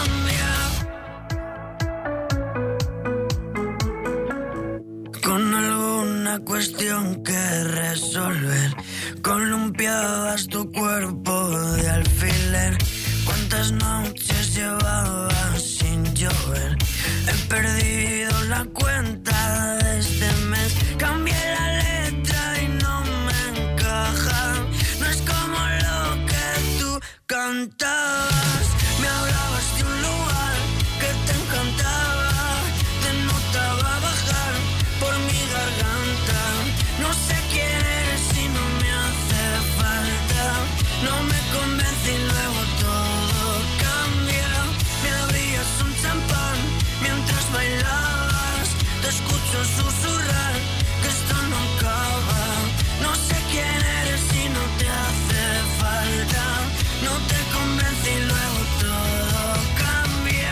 Speaker 3: cambia. Con alguna cuestión que resolver, columpiabas tu cuerpo de alfiler. ¿Cuántas noches llevabas sin llover? He perdido la cuenta de este mes. Cambié la letra y no me encaja. No es como lo que tú cantabas. Me hablabas de un lugar que te encantaba. Te notaba bajar por mi garganta. No sé quién eres y no me hace falta. No me convence y luego todo cambia. Me abrías un champán mientras bailabas. Te escucho susurrar que esto no acaba. No sé quién eres y no te hace falta. No te convence y luego todo cambia.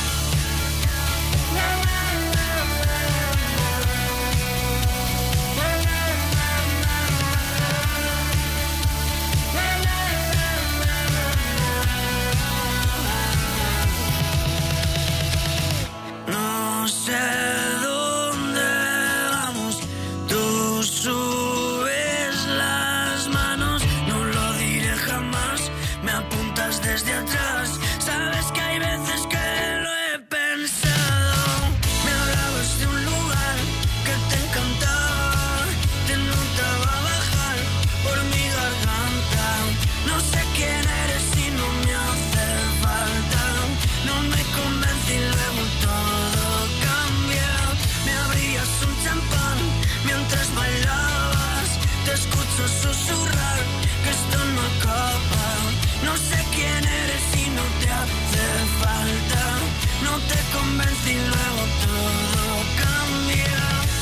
Speaker 3: No sé dónde vamos, tú subes las manos, no lo diré jamás, me apuntas desde atrás, sabes que hay veces que lo he pensado, me hablabas de un lugar que te encantaba, te notaba bajar por mi garganta, no sé quién eres y no me hace falta, no me convence y luego todo cambia. Me abrías un champán mientras bailabas. Te escucho susurrar que esto no acaba. No sé quién eres y no te hace falta. No te convence y luego todo cambia.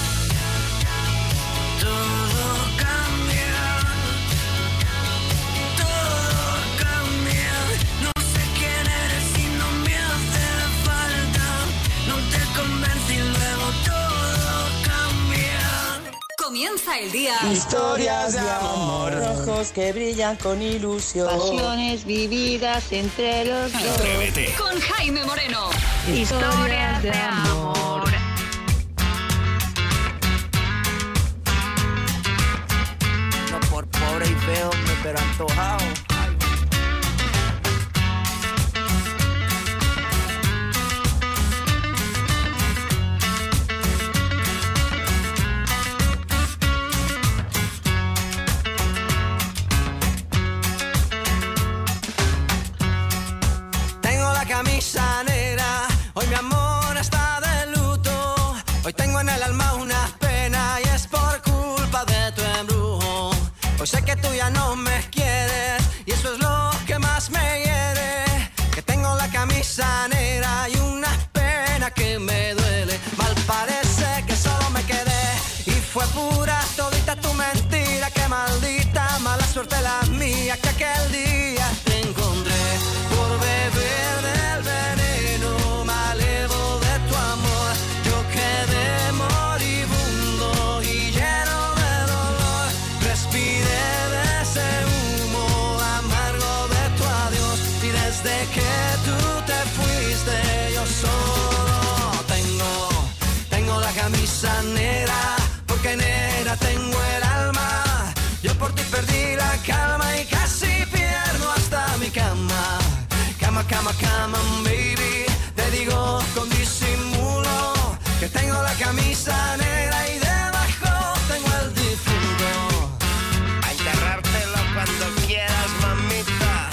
Speaker 3: Todo cambia. Todo cambia. No sé quién eres y no me hace falta. No te convence y luego todo cambia.
Speaker 9: Empieza el día.
Speaker 12: Historias de amor, rojos que brillan con ilusión.
Speaker 13: Pasiones vividas entre los dos.
Speaker 9: Atrévete. Con Jaime Moreno.
Speaker 13: Historias de amor.
Speaker 3: No por pobre y feo, pero antojado.
Speaker 6: Camisa negra, hoy mi amor está de luto. Hoy tengo en el alma una pena y es por culpa de tu embrujo. Hoy sé que tú ya no me quieres y eso es lo que más me hiere. Que tengo la camisa negra y una pena que me duele. Mal parece que solo me quedé y fue pura todita tu mentira. Que maldita mala suerte la mía que aquel día te encontré por beber de que tú te fuiste, yo solo tengo, tengo la camisa negra, porque negra tengo el alma. Yo por ti perdí la calma y casi pierdo hasta mi cama. Cama, cama, cama, baby, te digo con disimulo que tengo la camisa negra y debajo tengo el difunto. A enterrártelo cuando quieras, mamita.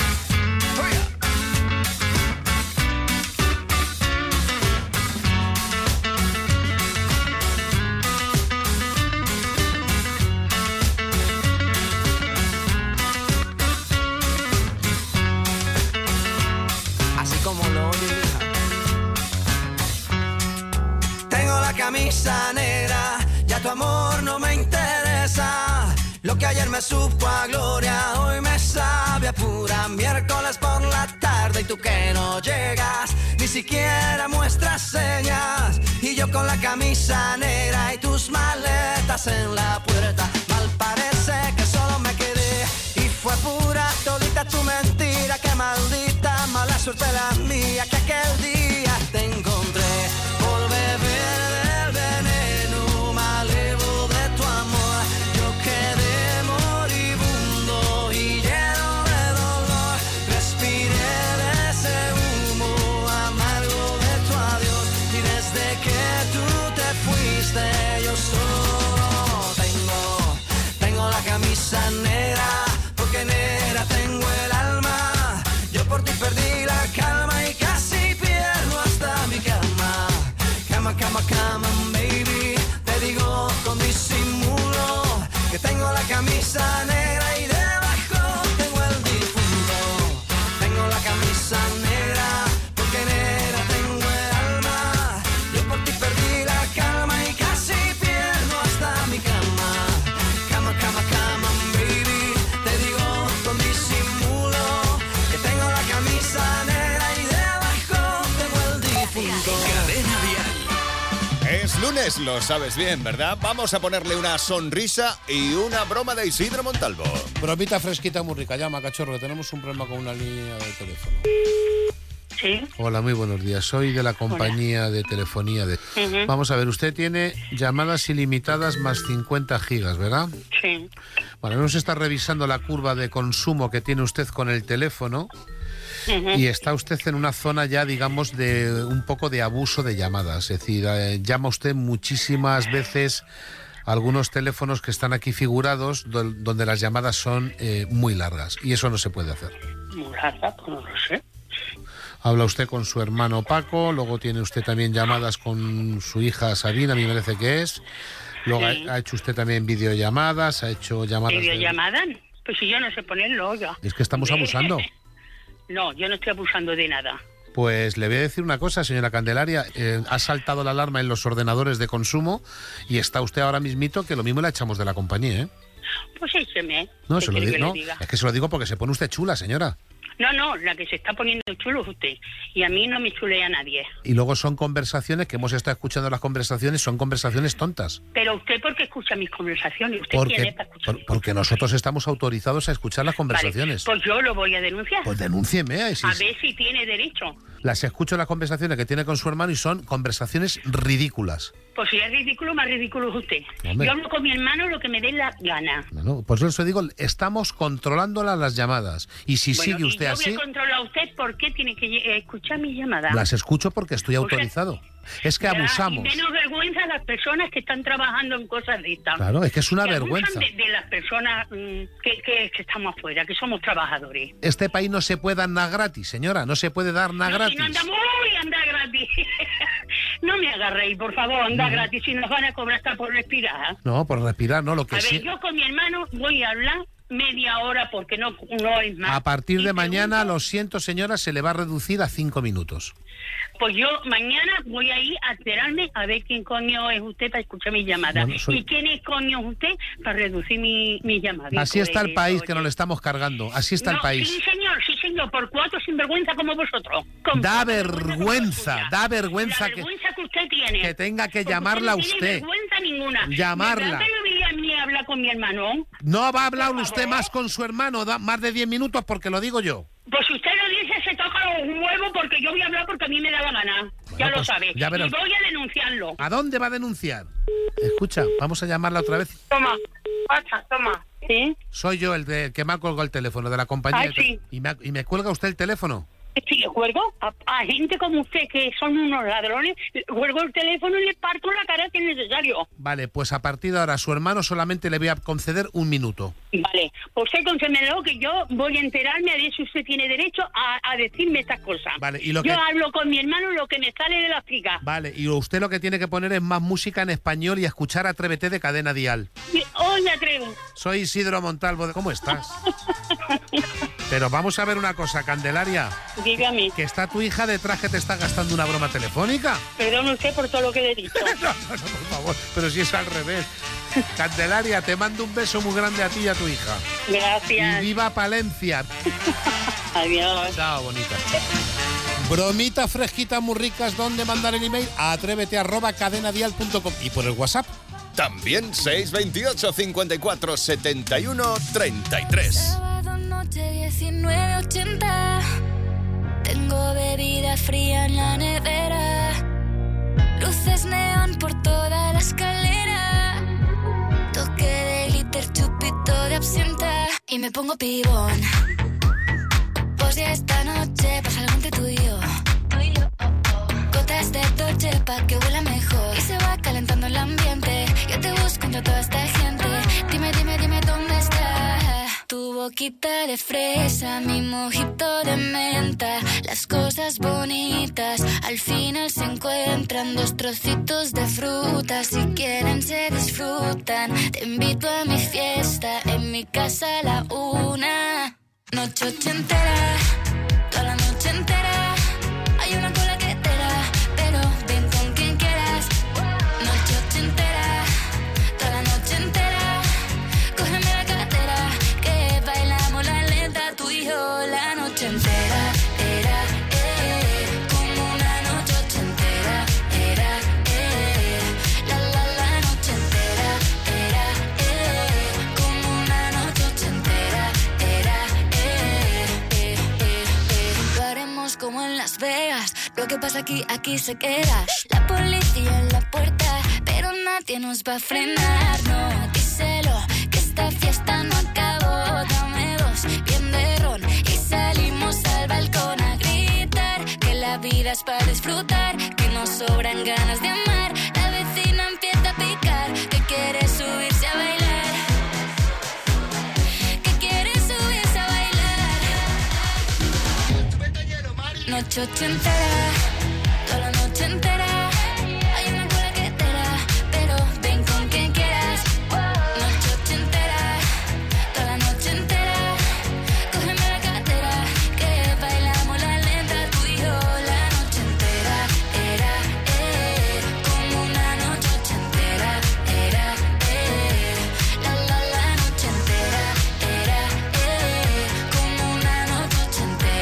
Speaker 6: Como lo hija. Tengo la camisa negra, ya tu amor no me interesa. Lo que ayer me supo a gloria, hoy me sabe a pura. Miércoles por la tarde y tú que no llegas, ni siquiera muestras señas. Y yo con la camisa negra y tus maletas en la puerta. Mal parece que solo me quedé y fue pura todita tu mentira. Que maldita mala suerte la mía que aquel día te encontré por beber del veneno malevo de tu amor. Yo quedé moribundo y lleno de dolor. Respiré de ese humo amargo de tu adiós y desde que tú te fuiste yo solo tengo, tengo la camisa negra, porque negra tengo el alma. Yo por ti perdí la calma y casi pierdo hasta mi cama. Cama, cama, cama, baby, te digo con disimulo que tengo la camisa negra y debajo tengo el difunto. Tengo la camisa negra, porque negra tengo el alma. Yo por ti perdí la calma y casi pierdo hasta mi cama. Cama, cama, cama, baby, te digo con disimulo que tengo la camisa negra y debajo tengo el difunto.
Speaker 2: Cadena Dial. Es lunes, lo sabes bien, ¿verdad? Vamos a ponerle una sonrisa y una broma de Isidro Montalvo.
Speaker 10: Bromita fresquita muy rica. Llama, cachorro, que tenemos un problema con una línea de teléfono.
Speaker 13: Sí.
Speaker 10: Hola, muy buenos días. Soy de la compañía Hola. de telefonía de...
Speaker 13: Uh-huh.
Speaker 10: Vamos a ver, usted tiene llamadas ilimitadas más cincuenta gigas, ¿verdad?
Speaker 13: Sí.
Speaker 10: Bueno, hemos estado revisando la curva de consumo que tiene usted con el teléfono. Uh-huh. Y está usted en una zona ya, digamos, de un poco de abuso de llamadas. Es decir, eh, llama usted muchísimas veces a algunos teléfonos que están aquí figurados do- donde las llamadas son eh, muy largas. Y eso no se puede hacer.
Speaker 13: Muy larga, pues no lo sé.
Speaker 10: Habla usted con su hermano Paco, luego tiene usted también llamadas con su hija Sabina, a mí me parece que es. Luego sí. ha, ha hecho usted también videollamadas, ha hecho llamadas...
Speaker 13: ¿Videollamadas? De... Pues si yo no sé ponerlo, oiga.
Speaker 10: Es que estamos abusando.
Speaker 13: No, yo no estoy abusando de nada.
Speaker 10: Pues le voy a decir una cosa, señora Candelaria. Eh, ha saltado la alarma en los ordenadores de consumo y está usted ahora mismito que lo mismo la echamos de la compañía, ¿eh?
Speaker 13: Pues écheme.
Speaker 10: No, se lo digo, no, es que se lo digo porque se pone usted chula, señora.
Speaker 13: No, no, la que se está poniendo chulo es usted. Y a mí no me chulea nadie.
Speaker 10: Y luego son conversaciones, que hemos estado escuchando las conversaciones, son conversaciones tontas.
Speaker 13: Pero usted, ¿por qué escucha mis conversaciones? ¿Usted
Speaker 10: Porque,
Speaker 13: quién es para escuchar?
Speaker 10: por- porque nosotros estamos autorizados a escuchar las conversaciones.
Speaker 13: Vale, pues yo lo voy a denunciar.
Speaker 10: Pues denúncieme. eh, si-
Speaker 13: A ver si tiene derecho.
Speaker 10: Las escucho las conversaciones que tiene con su hermano y son conversaciones ridículas.
Speaker 13: Pues si es ridículo, más ridículo es usted.
Speaker 10: Hombre.
Speaker 13: Yo hablo con mi hermano lo que me dé la gana.
Speaker 10: Bueno, por eso digo, estamos controlándolas las llamadas. Y si
Speaker 13: Bueno,
Speaker 10: sigue usted
Speaker 13: y yo
Speaker 10: así,
Speaker 13: voy a controlar a usted por qué tiene que eh, escuchar mis llamadas.
Speaker 10: las escucho porque estoy
Speaker 13: O sea,
Speaker 10: autorizado. Es que
Speaker 13: Ya,
Speaker 10: abusamos.
Speaker 13: y menos vergüenza a las personas que están trabajando en cosas de estas.
Speaker 10: Claro, es que es una
Speaker 13: Que abusan
Speaker 10: vergüenza.
Speaker 13: De, de las personas mm, que, que, que estamos afuera, que somos trabajadores.
Speaker 10: Este país no se puede dar nada gratis, señora. No se puede dar nada
Speaker 13: No,
Speaker 10: gratis.
Speaker 13: si no andamos, uy, anda gratis. No me agarréis, por favor, anda
Speaker 10: Ujú.
Speaker 13: gratis. Si nos van a cobrar hasta por respirar.
Speaker 10: No, por respirar, no. Lo que
Speaker 13: A ver,
Speaker 10: sí.
Speaker 13: yo con mi hermano voy a hablar media hora porque no, no es más.
Speaker 10: A partir
Speaker 13: Y
Speaker 10: de mañana,
Speaker 13: pregunto,
Speaker 10: lo siento, señora, se le va a reducir a cinco minutos.
Speaker 13: Pues yo mañana voy a ir a enterarme a ver quién coño es usted para escuchar mis llamadas.
Speaker 10: Bueno, soy-
Speaker 13: Y quién es coño es usted para reducir mi, mis llamadas.
Speaker 10: Así está el
Speaker 13: Pues,
Speaker 10: país,
Speaker 13: oye.
Speaker 10: que nos le estamos cargando. Así está el
Speaker 13: No,
Speaker 10: país.
Speaker 13: Sí, señor, sí, señor, por cuatro sinvergüenza como vosotros. Con
Speaker 10: Da
Speaker 13: poca
Speaker 10: vergüenza, da vergüenza
Speaker 13: La
Speaker 10: que,
Speaker 13: vergüenza que usted tiene.
Speaker 10: que tenga que
Speaker 13: Porque
Speaker 10: llamarla a
Speaker 13: no tiene
Speaker 10: usted.
Speaker 13: vergüenza ninguna.
Speaker 10: Llamarla.
Speaker 13: ¿Verdad que no veía a mí hablar con mi hermano?
Speaker 10: No va a hablar usted más con su hermano, da más de diez minutos porque lo digo yo.
Speaker 13: Pues si usted lo dice, se toca los huevos porque yo voy a hablar porque a mí me da la gana. ya lo
Speaker 10: pues,
Speaker 13: sabe.
Speaker 10: ya verás.
Speaker 13: Y voy a denunciarlo.
Speaker 10: ¿A dónde va a denunciar? Escucha, vamos a llamarla otra vez.
Speaker 13: Toma, pasa, toma. ¿Sí?
Speaker 10: Soy yo el de, que me ha colgado el teléfono de la compañía.
Speaker 13: Ah,
Speaker 10: de te-
Speaker 13: sí.
Speaker 10: y, me, ha- y me cuelga usted el teléfono.
Speaker 13: Si le cuelgo a, a gente como usted, que son unos ladrones, le cuelgo el teléfono y le parto la cara si es necesario.
Speaker 10: Vale, pues a partir de ahora a su hermano solamente le voy a conceder un minuto.
Speaker 13: Vale, pues usted concédemelo que yo voy a enterarme a ver si usted tiene derecho a, a decirme estas cosas.
Speaker 10: Vale, y lo
Speaker 13: yo
Speaker 10: que-
Speaker 13: hablo con mi hermano lo que me sale de la figa.
Speaker 10: Vale, y usted lo que tiene que poner es más música en español y escuchar Atrévete de Cadena Dial.
Speaker 13: Hoy me atrevo.
Speaker 10: Soy Isidro Montalvo. de- ¿Cómo estás? Pero vamos a ver una cosa, Candelaria.
Speaker 13: Dígame.
Speaker 10: Que está tu hija detrás que te está gastando una broma telefónica.
Speaker 13: Perdone usted por todo lo que le he dicho.
Speaker 10: no, no, no, por favor, pero si es al revés. Candelaria, te mando un beso muy grande a ti y a tu hija.
Speaker 13: Gracias.
Speaker 10: Y viva Palencia.
Speaker 13: Adiós.
Speaker 10: Chao, bonita. Bromitas fresquitas muy ricas, ¿dónde mandar el email? A atrévete arroba cadenadial punto com y por el WhatsApp.
Speaker 2: También seis veintiocho, cincuenta y cuatro, setenta y uno, treinta y tres.
Speaker 5: Sábado noche diecinueve ochenta. Tengo bebida fría en la nevera. Luces neón por toda la escalera. Toque de glitter, chupito de absenta. Y me pongo pibón. Pues ya esta noche pasa algo entre tú y yo. Gotas de Dolce pa' que huela mejor. Y se va calentando el ambiente. Yo te busco entre toda esta gente. Dime, dime, dime dónde está. Tu boquita de fresa, mi mojito de menta. Las cosas bonitas al final se encuentran. Dos trocitos de fruta, si quieren se disfrutan. Te invito a mi fiesta, en mi casa a la una. Noche ochentera, toda la noche entera. Hay una cola que te da, pero ven con quien quieras. Noche ochentera, toda la noche entera. Cógeme la cartera, que bailamos la lenta. Tú y yo la noche entera. Era, eh, como una noche ochentera. Era, eh, la, la, la noche entera. Era, eh, como una noche ochentera. Era, eh, eh, eh, eh. Lo haremos como en Las Vegas. Lo que pasa aquí, aquí se queda. La policía en la puerta, pero nadie nos va a frenar. No, díselo, que esta fiesta no acabó. Dame dos, bien de ron, y salimos al balcón a gritar. Que la vida es para disfrutar, que nos sobran ganas de amar. La vecina empieza a picar, que quiere subirse a bailar. Que quiere subirse a bailar. Noche ochentera, toda la noche entera. Hay una cola que te da, pero ven con quien quieras. Noche ochentera, toda la noche entera. Cógeme la cartera, que bailamos la lenta. Tú y yo la noche entera. Era, eh, como una noche ochentera. Era, eh, la, la, la noche entera. Era, eh, como una noche ochentera.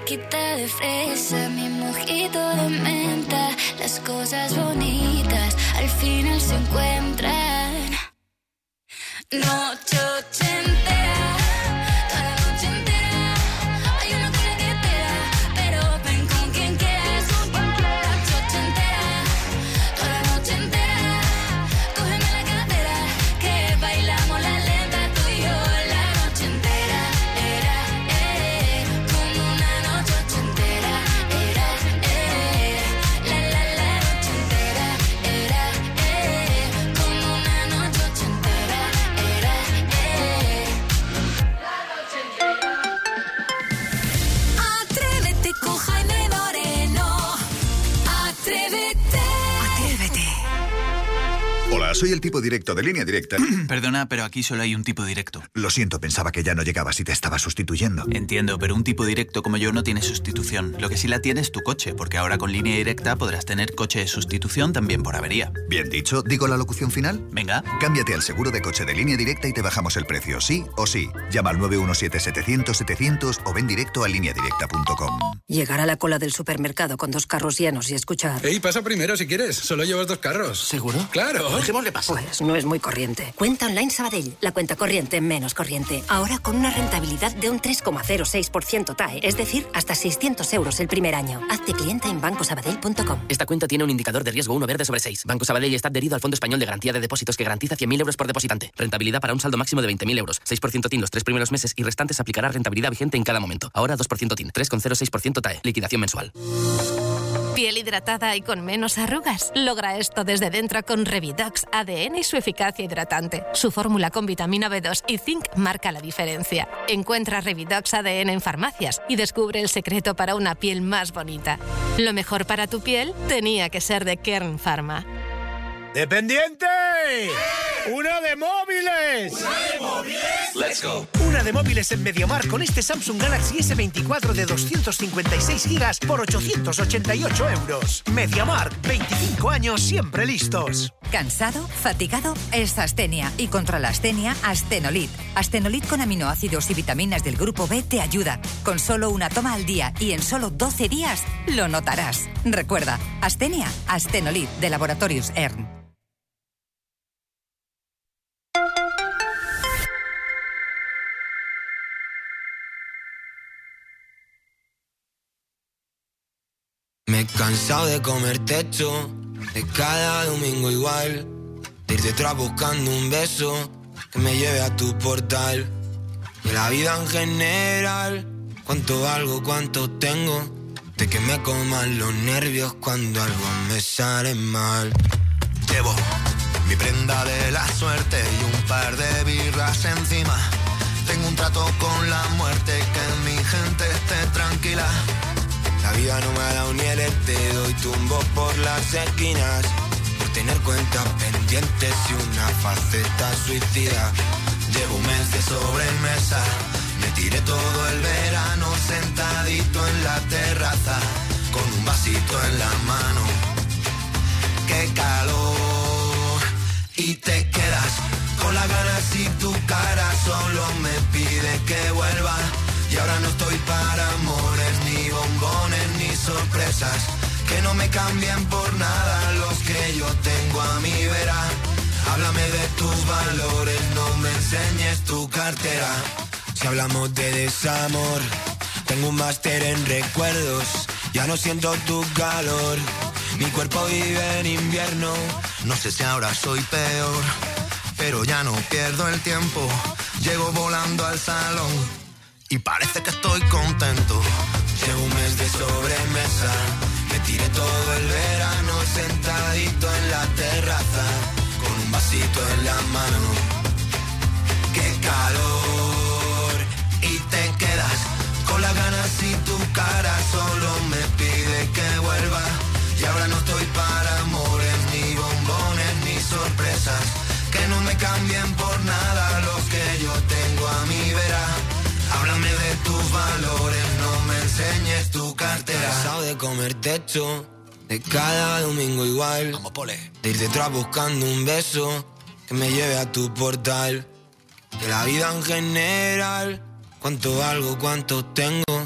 Speaker 5: boquita de fresa, mi mojito de menta. Las cosas bonitas al final se encuentran. Noche ochentera, toda la noche entera. Hay una cola que espera, pero ven con quien quieras. Noche ochentera, toda la noche entera. Cógeme la cadera, que bailamos la lenta tú y yo. La noche entera, era, eh, como una noche ochentera. Era, eh, la, la, la noche entera. Era, eh, como una noche ochentera. Era, eh, la noche entera. Atrévete con Jaime Moreno. Atrévete.
Speaker 14: Atrévete.
Speaker 15: Hola, soy el tipo directo de Línea Directa.
Speaker 14: Perdona, pero aquí solo hay un tipo directo.
Speaker 15: Lo siento, pensaba que ya no llegabas y te estaba sustituyendo.
Speaker 14: Entiendo, pero un tipo directo como yo no tiene sustitución. Lo que sí la tiene es tu coche, porque ahora con Línea Directa podrás tener coche de sustitución también por avería.
Speaker 15: Bien dicho, ¿digo la locución final?
Speaker 14: Venga.
Speaker 15: Cámbiate al seguro de coche de Línea Directa y te bajamos el precio, sí o sí. Llama al nueve uno siete setecientos setecientos o ven directo a línea directa punto com.
Speaker 22: Llegar a la cola del supermercado con dos carros llenos y escuchar...
Speaker 16: Ey, pasa primero si quieres. Solo llevas dos carros.
Speaker 22: ¿Seguro?
Speaker 16: ¡Claro!
Speaker 22: Dejémosle pasar. Pues no es muy corriente. Cuenta Online Sabadell. La cuenta corriente menos corriente. Ahora con una rentabilidad de un tres coma cero seis por ciento T A E. Es decir, hasta seiscientos euros el primer año. Hazte cliente en banco sabadell punto com.
Speaker 17: Esta cuenta tiene un indicador de riesgo uno verde sobre seis. Banco Sabadell está adherido al Fondo Español de Garantía de Depósitos que garantiza cien mil euros por depositante. Rentabilidad para un saldo máximo de veinte mil euros. seis por ciento T I N los tres primeros meses y restantes aplicará rentabilidad vigente en cada momento. Ahora dos por ciento T I N, tres coma cero seis por ciento T A E. Liquidación mensual.
Speaker 18: ¿Piel hidratada y con menos arrugas? Logra esto desde dentro con Revidox A D N y su eficacia hidratante. Su fórmula con vitamina B dos y zinc marca la diferencia. Encuentra Revidox A D N en farmacias y descubre el secreto para una piel más bonita. Lo mejor para tu piel tenía que ser de Kern Pharma.
Speaker 26: ¡Dependiente! ¡Una de móviles!
Speaker 6: ¿Una de móviles?
Speaker 26: ¡Let's go! Una de móviles en Mediamar con este Samsung Galaxy ese veinticuatro de doscientos cincuenta y seis gigas por ochocientos ochenta y ocho euros. Mediamar, veinticinco años siempre listos.
Speaker 27: ¿Cansado? ¿Fatigado? Es astenia. Y contra la astenia, Astenolit. Astenolit con aminoácidos y vitaminas del grupo B te ayuda. Con solo una toma al día y en solo doce días, lo notarás. Recuerda, astenia, Astenolit de Laboratorios E R N.
Speaker 28: Me he cansado de comer techo, de cada domingo igual, de ir detrás buscando un beso que me lleve a tu portal. De la vida en general, cuánto valgo, cuánto tengo, de que me coman los nervios cuando algo me sale mal.
Speaker 6: Llevo mi prenda de la suerte y un par de birras encima. Tengo un trato con la muerte, que mi gente esté tranquila.
Speaker 28: La vida no me ha dado ni el este, doy tumbos por las esquinas, por tener cuentas pendientes y una faceta suicida.
Speaker 6: Llevo un mes de sobremesa, me tiré todo el verano sentadito en la terraza, con un vasito en la mano. ¡Qué calor! Y te quedas con las ganas y tu cara solo me pide que vuelva. Y ahora no estoy para amores, ni bombones, ni sorpresas, que no me cambien por nada los que yo tengo a mi vera. Háblame de tus valores, no me enseñes tu cartera.
Speaker 28: Si hablamos de desamor, tengo un máster en recuerdos, ya no siento tu calor. Mi cuerpo vive en invierno,
Speaker 6: no sé si ahora soy peor, pero ya no pierdo el tiempo. Llego volando al salón y parece que estoy contento.
Speaker 28: Llevo un mes de sobremesa, me tiré todo el verano sentadito en la terraza, con un vasito en la mano.
Speaker 6: ¡Qué calor! Y te quedas con las ganas y tu cara solo me pide que vuelva. Y ahora no estoy para amores, ni bombones, ni sorpresas, que no me cambien por nada los que yo tengo a mi vera. Háblame de tus valores, no me enseñes tu cartera.
Speaker 28: Cansado de comer techo, de cada domingo igual,
Speaker 6: como pole,
Speaker 28: de ir detrás buscando un beso que me lleve a tu portal. De la vida en general, cuánto valgo, cuánto tengo,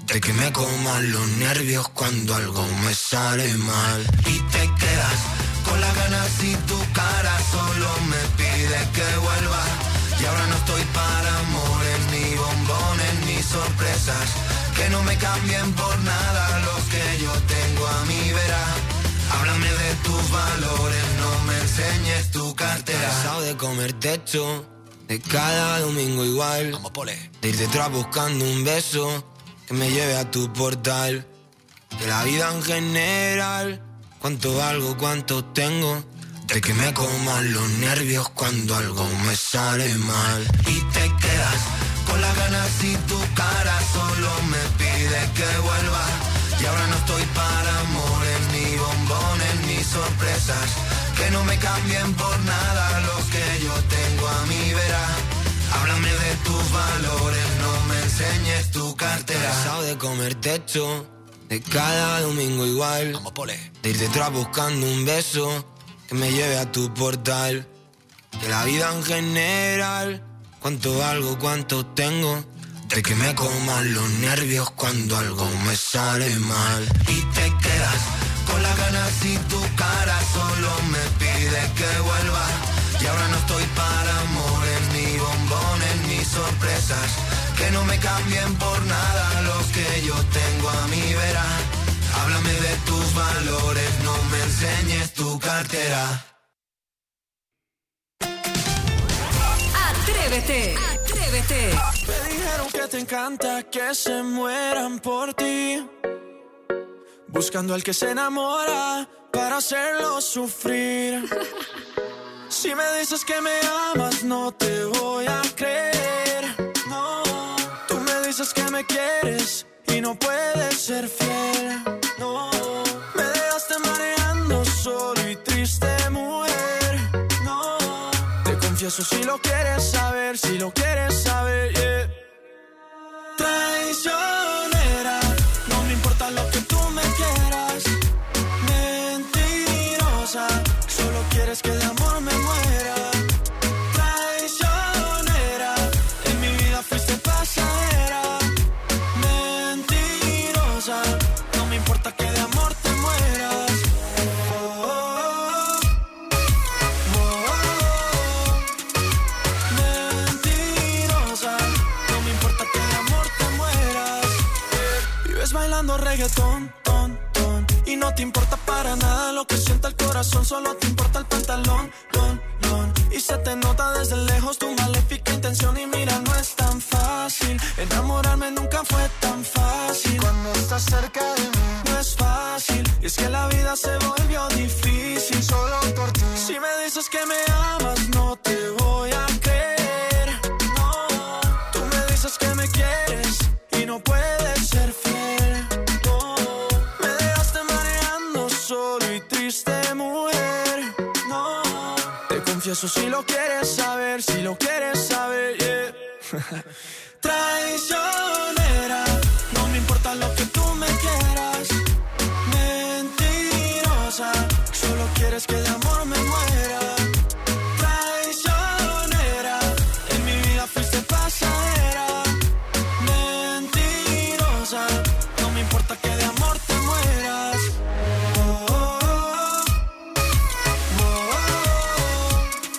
Speaker 28: de que me coman los nervios cuando algo me sale mal. Y te quedas con las ganas y tu cara solo me pide que vuelva. Y ahora no estoy para amores, ni bombones, ni sorpresas. Que no me cambien por nada los que yo tengo a mi vera. Háblame de tus valores, no me enseñes tu cartera. Cansado de comer techo, de cada domingo igual.
Speaker 2: Como pole.
Speaker 28: De ir detrás buscando un beso que me lleve a tu portal. De la vida en general, cuánto valgo, cuánto tengo. De que me coman los nervios cuando algo me sale mal. Y te quedas con las ganas y tu cara solo me pide que vuelva. Y ahora no estoy para amores, ni bombones, ni sorpresas. Que no me cambien por nada los que yo tengo a mi vera. Háblame de tus valores, no me enseñes tu cartera. Cansado de comer techo, de cada domingo igual.
Speaker 2: Como pole.
Speaker 28: De ir detrás buscando un beso que me lleve a tu portal. De la vida en general, cuánto valgo, cuánto tengo. De que me coman los nervios cuando algo me sale mal. Y te quedas con las ganas y tu cara solo me pide que vuelva. Y ahora no estoy para amores, ni bombones, ni sorpresas. Que no me cambien por nada los que yo tengo a mi vera. Háblame de tus valores, no me enseñes tu cartera.
Speaker 9: Atrévete, atrévete.
Speaker 8: Me dijeron que te encanta que se mueran por ti, buscando al que se enamora para hacerlo sufrir. Si me dices que me amas, no te voy a creer. No, tú me dices que me quieres y no puedes ser fiel. No, me dejaste mareando solo y triste, mujer. No, te confieso si lo quieres saber, si lo quieres saber, yeah. Traicionera, no me importa lo que tú me quieras. Mentirosa, solo quieres que de amor me muera. Traicionera, en mi vida fuiste pasajera. Mentirosa, no me importa que de amor te mueras. Oh, oh, oh, oh. Mentirosa, no me importa que de amor te mueras. Vives bailando reggaetón, ton, ton, y no te importa para nada lo que sienta el corazón, solo te importa el pantalón, don, don. Y se te nota desde lejos tu maléfica intención. Y mira, no es tan fácil, enamorarme nunca fue tan fácil. Cuando estás cerca de mí, no es fácil. Y es que la vida se volvió difícil solo por ti. Si me dices que me amas, no te voy a creer. No, tú me dices que me quieres y no puedes ser fiel. No, me dejaste mareando solo y triste, mujer. No, te confieso si lo quieres saber, si lo quieres saber, yeah. Traicionera, no me importa lo que tú me quieras. Mentirosa, solo quieres que de amor me muera. Traicionera, en mi vida fuiste pasajera. Mentirosa, no me importa que de amor te mueras. Oh, oh, oh, oh, oh.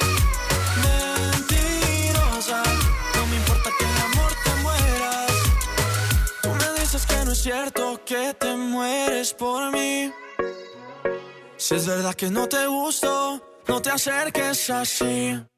Speaker 8: Mentirosa, no me importa que de amor te mueras. Tú me dices que no es cierto que te mueres por mí. Si es verdad que no te gusto, no te acerques así.